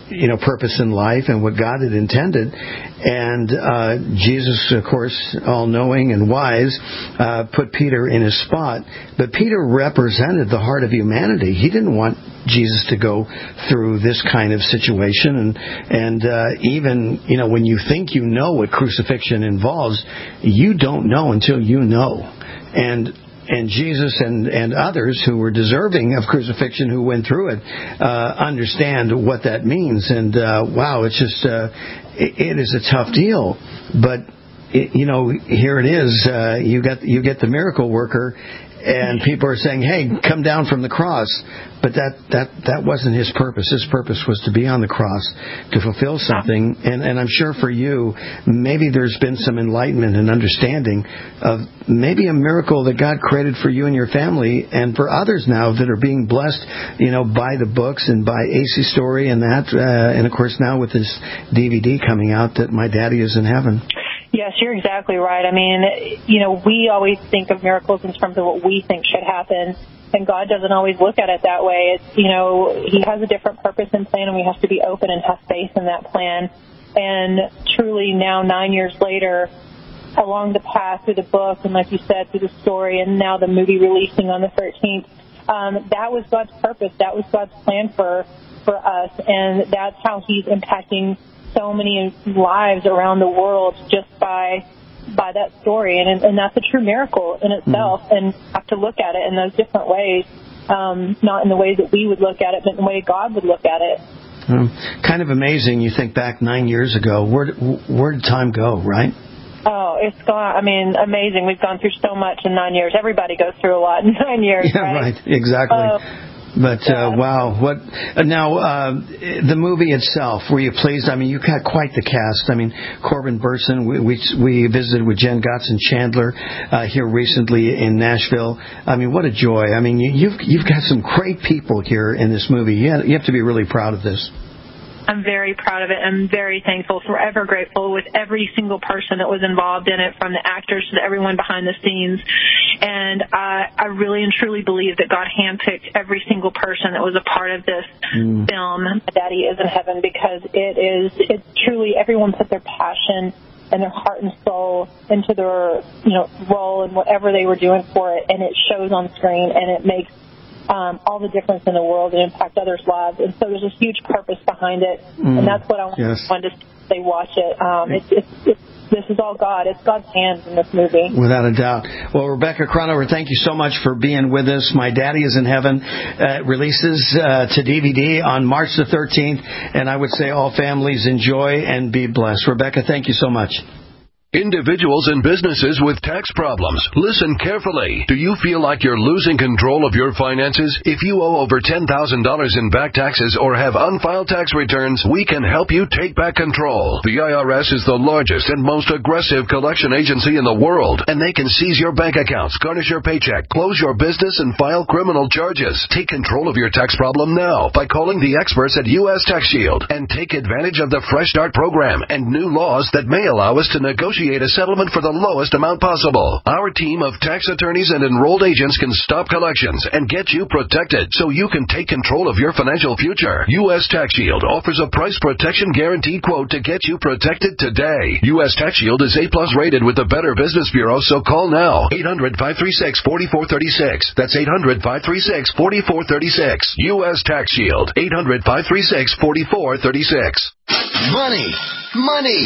you know, purpose in life and what God had intended. And uh, Jesus, of course, all-knowing and wise, uh, put Peter in his spot. But Peter represented the heart of humanity. He didn't want Jesus to go through this kind of situation. And, and uh, even, you know, when you think you know what crucifixion involves, you don't know until you know. And And Jesus and, and others who were deserving of crucifixion, who went through it, uh, understand what that means. And uh, wow, it's just uh, it, it is a tough deal. But it, you know, here it is. Uh, you get you get the miracle worker, and people are saying, "Hey, come down from the cross." But that, that, that wasn't his purpose. His purpose was to be on the cross, to fulfill something. And, and I'm sure for you, maybe there's been some enlightenment and understanding of maybe a miracle that God created for you and your family, and for others now that are being blessed, you know, by the books and by A C Story and that. Uh, and, of course, now with this D V D coming out that My Daddy is in Heaven. Yes, you're exactly right. I mean, you know, we always think of miracles in terms of what we think should happen, and God doesn't always look at it that way. It's, you know, He has a different purpose and plan, and we have to be open and have faith in that plan. And truly now, nine years later, along the path through the book, and like you said, through the story, and now the movie releasing on the thirteenth, um, that was God's purpose. That was God's plan for, for us, and that's how He's impacting so many lives around the world just by by that story, and and that's a true miracle in itself. Mm. And have to look at it in those different ways, um, not in the ways that we would look at it, but in the way God would look at it. Um, kind of amazing. You think back nine years ago, where where did time go? Right? Oh, it's gone. I mean, amazing. We've gone through so much in nine years. Everybody goes through a lot in nine years. Yeah, right. right. Exactly. Uh, But uh, wow, what uh, now? Uh, the movie itself, were you pleased? I mean, you had quite the cast. I mean, Corbin Burnson. We we, we visited with Jen Gotson Chandler uh, here recently in Nashville. I mean, what a joy! I mean, you, you've you've got some great people here in this movie. You have, you have to be really proud of this. I'm very proud of it. I'm very thankful, forever grateful with every single person that was involved in it, from the actors to everyone behind the scenes. And uh, I really and truly believe that God handpicked every single person that was a part of this mm. film, My Daddy is in Heaven, because it is, it's truly, everyone put their passion and their heart and soul into their, you know, role and whatever they were doing for it, and it shows on screen, and it makes Um, all the difference in the world and impact others' lives. And so there's a huge purpose behind it, mm, and that's what I want yes. everyone to say, watch it. Um, it's, it's, it's, this is all God. It's God's hands in this movie. Without a doubt. Well, Rebecca Cronover, thank you so much for being with us. My Daddy is in Heaven uh, releases uh, to D V D on March the thirteenth, and I would say all families enjoy and be blessed. Rebecca, thank you so much. Individuals and businesses with tax problems, listen carefully. Do you feel like you're losing control of your finances? If you owe over ten thousand dollars in back taxes or have unfiled tax returns, we can help you take back control. The I R S is the largest and most aggressive collection agency in the world, and they can seize your bank accounts, garnish your paycheck, close your business, and file criminal charges. Take control of your tax problem now by calling the experts at U S Tax Shield, and take advantage of the Fresh Start program and new laws that may allow us to negotiate a settlement for the lowest amount possible. Our team of tax attorneys and enrolled agents can stop collections and get you protected so you can take control of your financial future. U S Tax Shield offers a price protection guarantee quote to get you protected today. U S Tax Shield is A plus rated with the Better Business Bureau, so call now. eight hundred, five three six, four four three six. That's eight hundred, five three six, four four three six. U S Tax Shield. eight hundred, five three six, four four three six. Money! Money!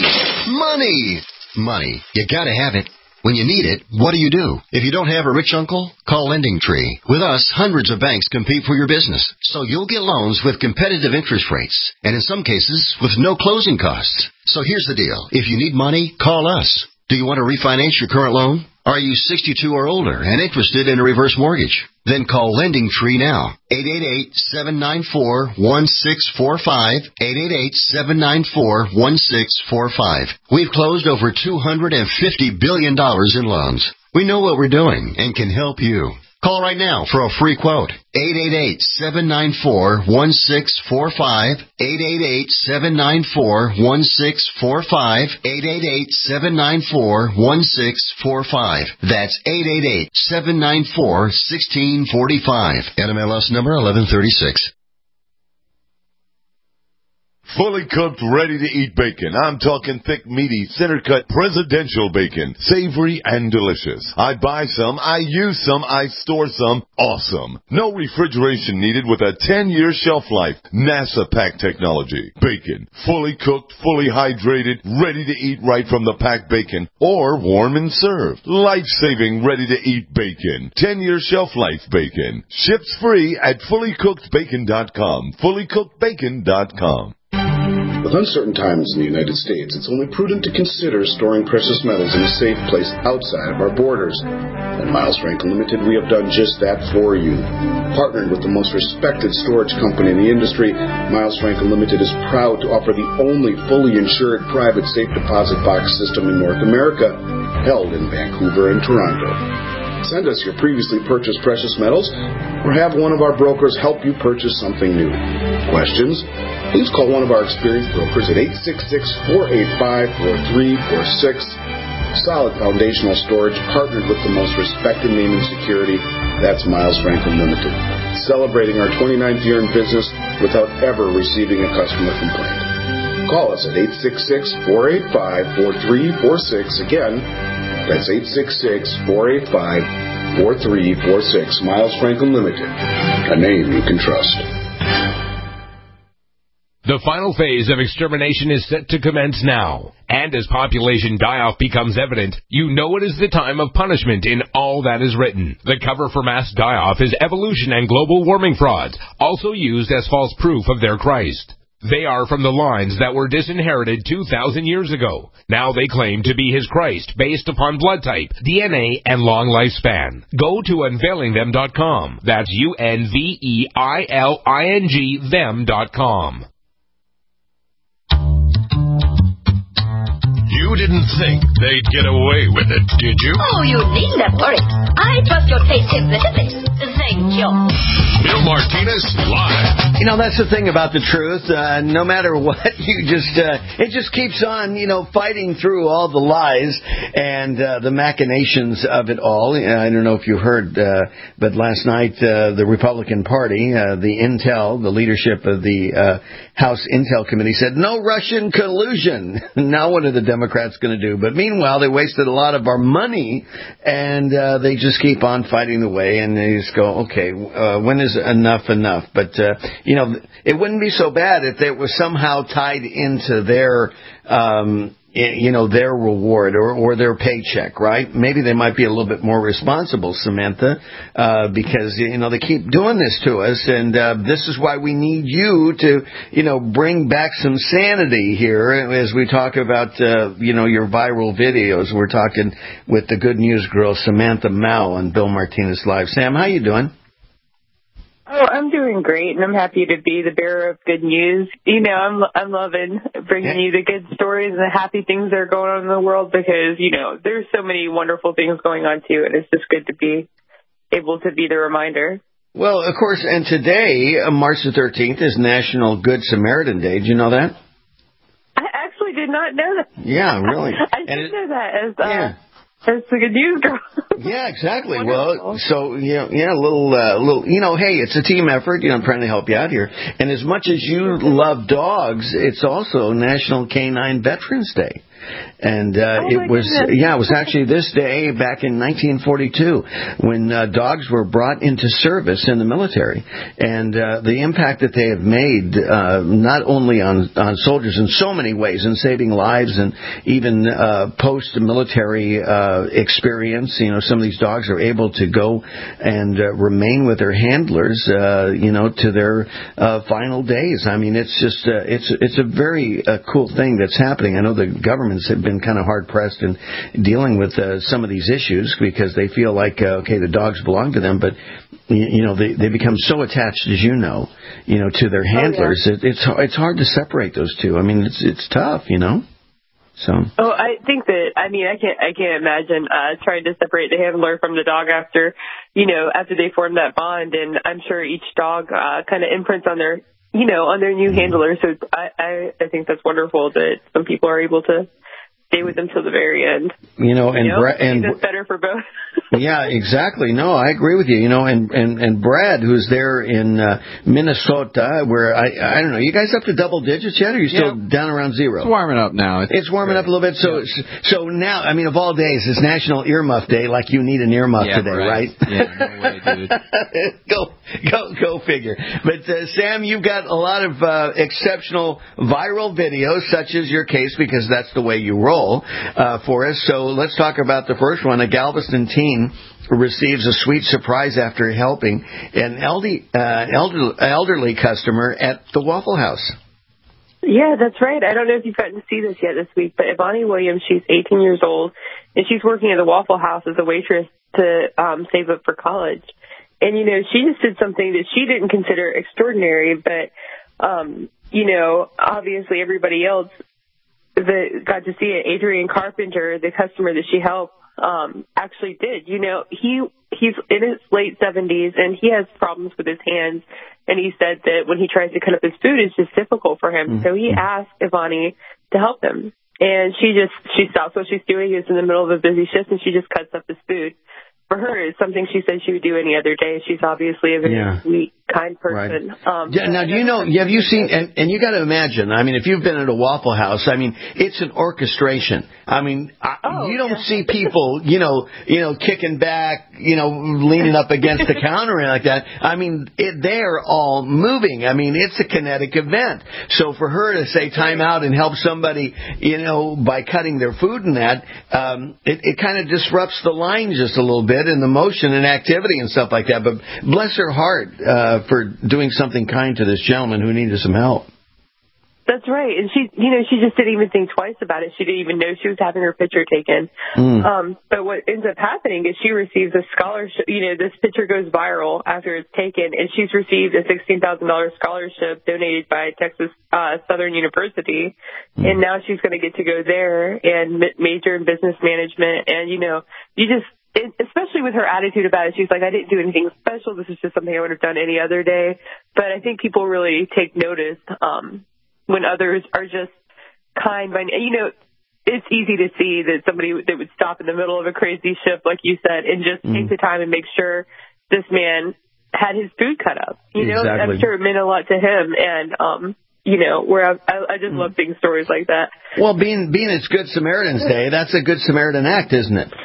Money! Money. You gotta have it. When you need it, what do you do? If you don't have a rich uncle, call Lending Tree. With us, hundreds of banks compete for your business, so you'll get loans with competitive interest rates, and in some cases, with no closing costs. So here's the deal. If you need money, call us. Do you want to refinance your current loan? Are you sixty-two or older and interested in a reverse mortgage? Then call Lending Tree now. eight eight eight, seven nine four, one six four five. eight eight eight, seven nine four, one six four five. We've closed over two hundred fifty billion dollars in loans. We know what we're doing and can help you. Call right now for a free quote. eight eight eight, seven nine four, one six four five. eight eight eight, seven nine four, one six four five. eight eight eight, seven nine four, one six four five. That's eight eight eight, seven nine four, one six four five. N M L S number eleven thirty-six. Fully cooked, ready-to-eat bacon. I'm talking thick, meaty, center-cut, presidential bacon. Savory and delicious. I buy some, I use some, I store some. Awesome. No refrigeration needed with a ten-year shelf life. NASA pack technology. Bacon. Fully cooked, fully hydrated, ready to eat right from the packed bacon. Or warm and served. Life-saving, ready-to-eat bacon. ten-year shelf life bacon. Ships free at fully cooked bacon dot com. fully cooked bacon dot com. With uncertain times in the United States, it's only prudent to consider storing precious metals in a safe place outside of our borders. At Miles Franklin Limited, we have done just that for you. Partnered with the most respected storage company in the industry, Miles Franklin Limited is proud to offer the only fully insured private safe deposit box system in North America, held in Vancouver and Toronto. Send us your previously purchased precious metals or have one of our brokers help you purchase something new. Questions? Please call one of our experienced brokers at eight six six, four eight five, four three four six. Solid foundational storage partnered with the most respected name in security. That's Miles Franklin Limited. Celebrating our twenty-ninth year in business without ever receiving a customer complaint. Call us at eight six six, four eight five, four three four six. Again, that's eight six six, four eight five, four three four six. Miles Franklin Limited, a name you can trust. The final phase of extermination is set to commence now. And as population die-off becomes evident, you know it is the time of punishment in all that is written. The cover for mass die-off is evolution and global warming frauds, also used as false proof of their Christ. They are from the lines that were disinherited two thousand years ago. Now they claim to be his Christ based upon blood type, D N A, and long lifespan. Go to unveiling them dot com. That's U N V E I L I N G them dot com. You didn't think they'd get away with it, did you? Oh, you needn't worry. I trust your taste implicitly. Thank you. Bill Martinez live. You know, that's the thing about the truth. Uh, no matter what, you just, uh, it just keeps on, you know, fighting through all the lies and uh, the machinations of it all. I don't know if you heard, uh, but last night uh, the Republican Party, uh, the Intel, the leadership of the uh, House Intel Committee said, no Russian collusion. Now what are the Democrats going to do? But meanwhile, they wasted a lot of our money, and uh, they just keep on fighting the way, and they just go, okay, uh, when is enough enough? But, uh, you know, it wouldn't be so bad if it was somehow tied into their, um, you know, their reward or, or their paycheck, right? Maybe they might be a little bit more responsible, Samantha, uh, because, you know, they keep doing this to us, and uh, this is why we need you to, you know, bring back some sanity here as we talk about, uh, you know, your viral videos. We're talking with the Good News Girl, Samantha Mao, on Bill Martinez Live. Sam, how you doing? Oh, I'm doing great, and I'm happy to be the bearer of good news. You know, I'm I'm loving bringing you the good stories and the happy things that are going on in the world because, you know, there's so many wonderful things going on, too, and it's just good to be able to be the reminder. Well, of course, and today, uh, March the thirteenth, is National Good Samaritan Day. Did you know that? I actually did not know that. Yeah, really. I did and it, know that as... Uh, yeah. That's the good news, girl. Yeah, exactly. Well, so, yeah, yeah, a little, uh, little, you know, hey, it's a team effort. You know, I'm trying to help you out here. And as much as you love dogs, it's also National Canine Veterans Day. And uh, oh it was, goodness. yeah, it was actually this day back in nineteen forty-two when uh, dogs were brought into service in the military. And uh, the impact that they have made, uh, not only on, on soldiers in so many ways, in saving lives and even uh, post-military uh, experience, you know, some of these dogs are able to go and uh, remain with their handlers, uh, you know, to their uh, final days. I mean, it's just, uh, it's, it's a very uh, cool thing that's happening. I know the government have been kind of hard-pressed in dealing with uh, some of these issues because they feel like, uh, okay, the dogs belong to them, but, you, you know, they, they become so attached, as you know, you know, to their handlers. Oh, yeah. it, it's it's hard to separate those two. I mean, it's it's tough, you know. So. Oh, I think that, I mean, I can't, I can't imagine uh, trying to separate the handler from the dog after, you know, after they form that bond, and I'm sure each dog uh, kind of imprints on their, you know, on their new handler. So I, I, I think that's wonderful that some people are able to stay with them till the very end. You know, and you know? Bra- and that's better for both. Yeah, exactly. No, I agree with you. You know, and and, and Brad, who's there in uh, Minnesota, where I I don't know, you guys up to double digits yet, or are you still yeah. down around zero? It's warming up now. It's, it's warming great. up a little bit. So yeah. so now, I mean, of all days, it's National Earmuff Day. Like you need an earmuff yeah, today, right? right? Yeah, no way, dude. go go go figure. But uh, Sam, you've got a lot of uh, exceptional viral videos, such as your case, because that's the way you roll uh, for us. So let's talk about the first one. A Galveston teen receives a sweet surprise after helping an elderly, uh, elder, elderly customer at the Waffle House. Yeah, that's right. I don't know if you've gotten to see this yet this week, but Ivani Williams, she's eighteen years old, and she's working at the Waffle House as a waitress to um, save up for college. And, you know, she just did something that she didn't consider extraordinary, but, um, you know, obviously everybody else that got to see it, Adrian Carpenter, the customer that she helped, um, actually did. You know, he he's in his late seventies, and he has problems with his hands, and he said that when he tries to cut up his food, it's just difficult for him. Mm-hmm. So he asked Ivani to help him, and she just, she stops what she's doing. It's in the middle of a busy shift, and she just cuts up his food. For her, it's something she said she would do any other day. She's obviously a very yeah. sweet, kind person. Right. Um, yeah, now, do you know, have you seen, and, and you got to imagine, I mean, if you've been at a Waffle House, I mean, it's an orchestration. I mean, oh, you don't yeah. see people, you know, you know, kicking back, you know, leaning up against the counter and like that. I mean, it, they're all moving. I mean, it's a kinetic event. So for her to say time out and help somebody, you know, by cutting their food and that, um, it, it kind of disrupts the line just a little bit in the motion and activity and stuff like that. But bless her heart uh, for doing something kind to this gentleman who needed some help. That's right. And she, you know, she just didn't even think twice about it. She didn't even know she was having her picture taken. Mm. Um, but what ends up happening is she receives a scholarship. You know, this picture goes viral after it's taken, and she's received a sixteen thousand dollars scholarship donated by Texas uh, Southern University. Mm. And now she's going to get to go there and major in business management. And, you know, you just, It, especially with her attitude about it, she's like, I didn't do anything special. This is just something I would have done any other day. But I think people really take notice um, when others are just kind. By, you know, it's easy to see that somebody that would stop in the middle of a crazy shift, like you said, and just mm. take the time and make sure this man had his food cut up. You know, exactly. I'm sure it meant a lot to him. And, um, you know, where I, I just mm. love seeing stories like that. Well, being, being it's Good Samaritan's Day, that's a Good Samaritan act, isn't it?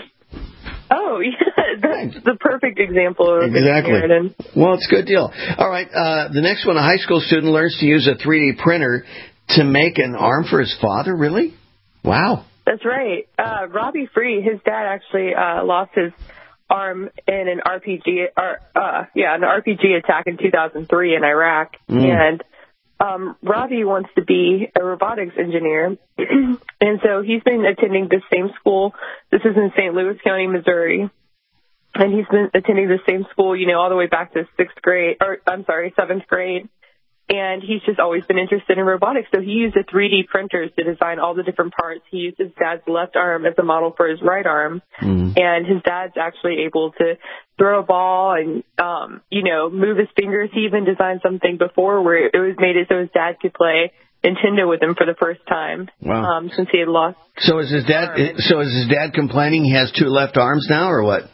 Oh, yeah, that's the perfect example of exactly. Well, it's a good deal. All right, uh, the next one, a high school student learns to use a three D printer to make an arm for his father. Really? Wow. That's right. Uh, Robbie Free, his dad actually uh, lost his arm in an R P G, or, uh, yeah, an R P G attack in two thousand three in Iraq, mm. and Um, Robbie wants to be a robotics engineer, and so he's been attending the same school. This is in Saint Louis County, Missouri, and he's been attending the same school, you know, all the way back to sixth grade, or I'm sorry, seventh grade. And he's just always been interested in robotics. So he used a three D printer to design all the different parts. He used his dad's left arm as a model for his right arm. Mm. And his dad's actually able to throw a ball and, um, you know, move his fingers. He even designed something before where it was made it so his dad could play Nintendo with him for the first time. Wow. Um, since he had lost. So is his dad, arm. so is his dad complaining he has two left arms now or what?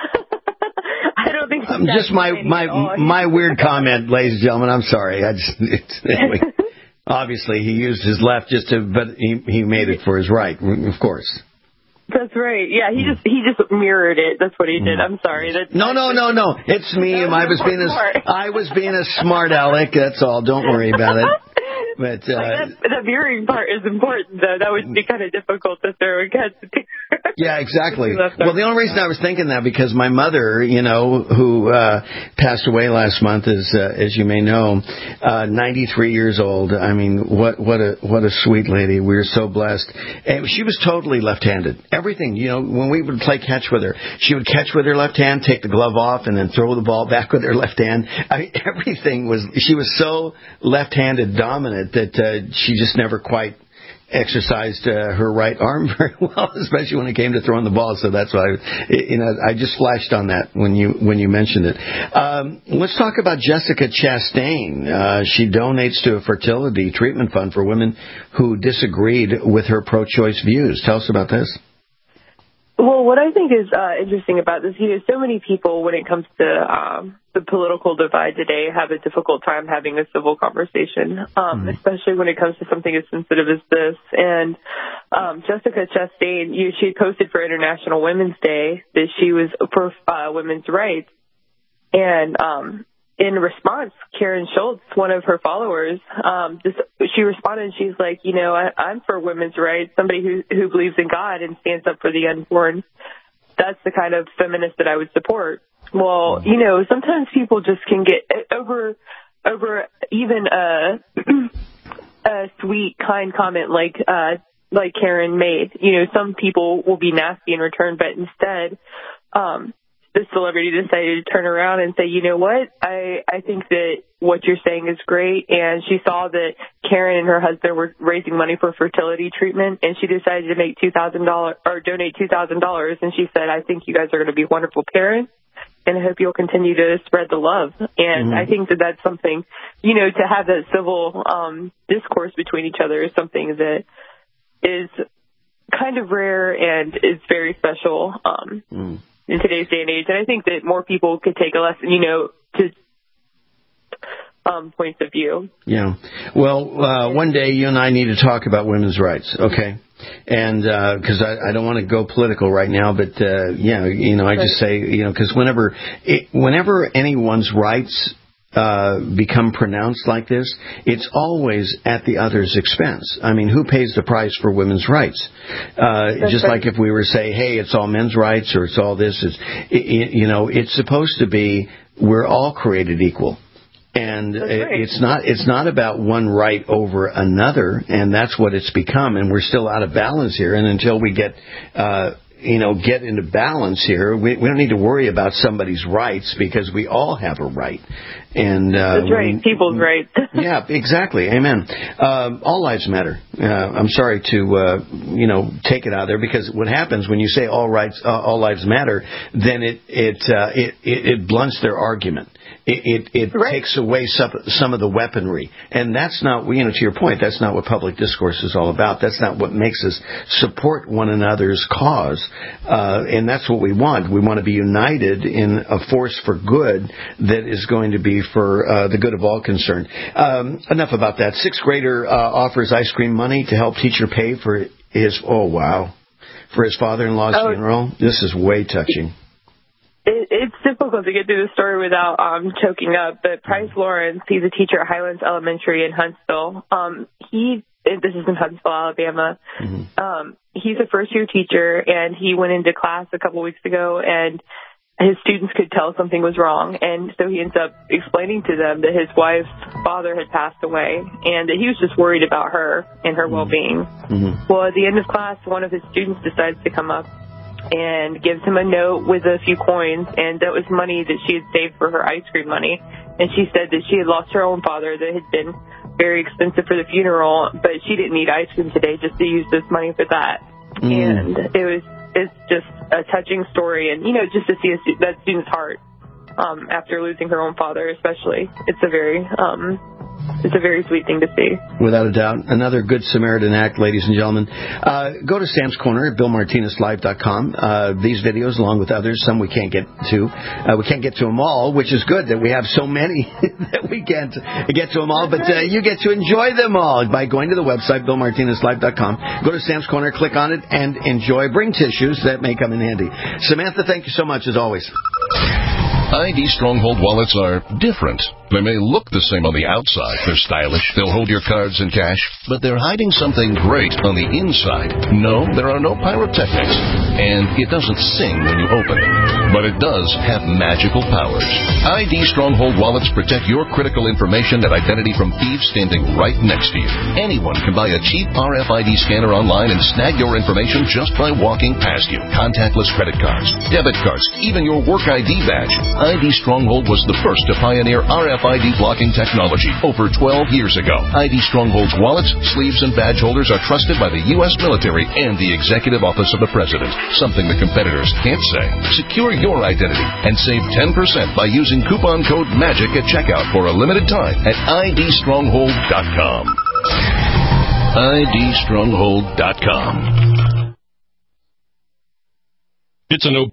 Um, just my my my weird comment, ladies and gentlemen. I'm sorry. I just it's, anyway, obviously he used his left just to, but he he made it for his right, of course. That's right. Yeah, he just he just mirrored it. That's what he did. I'm sorry. That's, no, no, no, no. It's me. Was I was being a I was being a smart aleck. That's all. Don't worry about it. But uh, like that, the mirroring part is important, though. That would be kind of difficult to throw a cat to Yeah, exactly. Well, the only reason I was thinking that because my mother, you know, who uh, passed away last month, is uh, as you may know, uh, ninety-three years old. I mean, what what a what a sweet lady. We were so blessed. And she was totally left-handed. Everything, you know, when we would play catch with her, she would catch with her left hand, take the glove off, and then throw the ball back with her left hand. I mean, everything was. She was so left-handed dominant that uh, she just never quite exercised uh, her right arm very well, especially when it came to throwing the ball. So that's why I, you know, I just flashed on that when you when you mentioned it. Um, let's talk about Jessica Chastain. Uh, she donates to a fertility treatment fund for women who disagreed with her pro-choice views. Tell us about this. Well, what I think is uh, interesting about this, you know, so many people, when it comes to um, the political divide today, have a difficult time having a civil conversation, um, mm-hmm. especially when it comes to something as sensitive as this. And um, Jessica Chastain, you, she posted for International Women's Day that she was for uh, women's rights. And um, in response, Karen Schultz, one of her followers, um, just, she responded, and she's like, you know, I, I'm for women's rights, somebody who, who believes in God and stands up for the unborn. That's the kind of feminist that I would support. Well, you know, sometimes people just can get over, over even a, a sweet, kind comment like, uh, like Karen made. You know, some people will be nasty in return, but instead, um, the celebrity decided to turn around and say, you know what, I, I think that what you're saying is great. And she saw that Karen and her husband were raising money for fertility treatment, and she decided to make two thousand dollars or donate two thousand dollars. And she said, I think you guys are going to be wonderful parents, and I hope you'll continue to spread the love. And mm-hmm. I think that that's something, you know, to have that civil um, discourse between each other is something that is kind of rare and is very special. Um, mm. in today's day and age. And I think that more people could take a lesson, you know, to um, points of view. Yeah. Well, uh, one day you and I need to talk about women's rights, okay? And because uh, I, I don't want to go political right now, but, uh, yeah, you know, I just say, you know, because whenever, it, whenever anyone's rights Uh, become pronounced like this, it's always at the other's expense. I mean, who pays the price for women's rights? Uh, just right. like if we were to say, hey, it's all men's rights or it's all this. It's, it, it, you know, it's supposed to be we're all created equal. And it, it's not it's not about one right over another, and that's what it's become. And we're still out of balance here. And until we get uh you know, get into balance here, we, we don't need to worry about somebody's rights because we all have a right. And uh, that's right, people's rights. Yeah, exactly. Amen. Uh, all lives matter. Uh, I'm sorry to, uh, you know, take it out there because what happens when you say all rights, uh, all lives matter, then it it uh, it, it, it blunts their argument. It it, it right. takes away some, some of the weaponry, and that's not, you know, to your point, that's not what public discourse is all about. That's not what makes us support one another's cause, uh, and that's what we want. We want to be united in a force for good that is going to be for uh, the good of all concerned. Um, enough about that. Sixth grader uh, offers ice cream money to help teacher pay for his, oh wow, for his father-in-law's oh. funeral. This is way touching. It, it's difficult to get through the story without um, choking up, but Price Lawrence, he's a teacher at Highlands Elementary in Huntsville. Um, he, this is in Huntsville, Alabama. Mm-hmm. Um, he's a first-year teacher, and he went into class a couple weeks ago, and his students could tell something was wrong, and so he ends up explaining to them that his wife's father had passed away, and that he was just worried about her and her mm-hmm. well-being. Mm-hmm. Well, at the end of class, one of his students decides to come up and gives him a note with a few coins, and that was money that she had saved for her ice cream money. And she said that she had lost her own father that had been very expensive for the funeral, but she didn't need ice cream today, just to use this money for that. Mm. And it was it's just a touching story, and, you know, just to see a, that student's heart um, after losing her own father especially. It's a very... Um, It's a very sweet thing to see. Without a doubt. Another good Samaritan act, ladies and gentlemen. Uh, go to Sam's Corner at Bill Martinez Live dot com. Uh, these videos, along with others, some we can't get to. Uh, we can't get to them all, which is good that we have so many that we can't get to them all. But uh, you get to enjoy them all by going to the website, Bill Martinez Live dot com. Go to Sam's Corner, click on it, and enjoy. Bring tissues. That may come in handy. Samantha, thank you so much, as always. I D Stronghold wallets are different. They may look the same on the outside. They're stylish. They'll hold your cards and cash. But they're hiding something great on the inside. No, there are no pyrotechnics. And it doesn't sing when you open it. But it does have magical powers. I D Stronghold wallets protect your critical information and identity from thieves standing right next to you. Anyone can buy a cheap R F I D scanner online and snag your information just by walking past you. Contactless credit cards, debit cards, even your work I D badge. I D Stronghold was the first to pioneer R F I D blocking technology over twelve years ago. I D Stronghold's wallets, sleeves, and badge holders are trusted by the U S military and the Executive Office of the President, something the competitors can't say. Secure your identity and save ten percent by using coupon code MAGIC at checkout for a limited time at I D stronghold dot com. I D stronghold dot com. It's an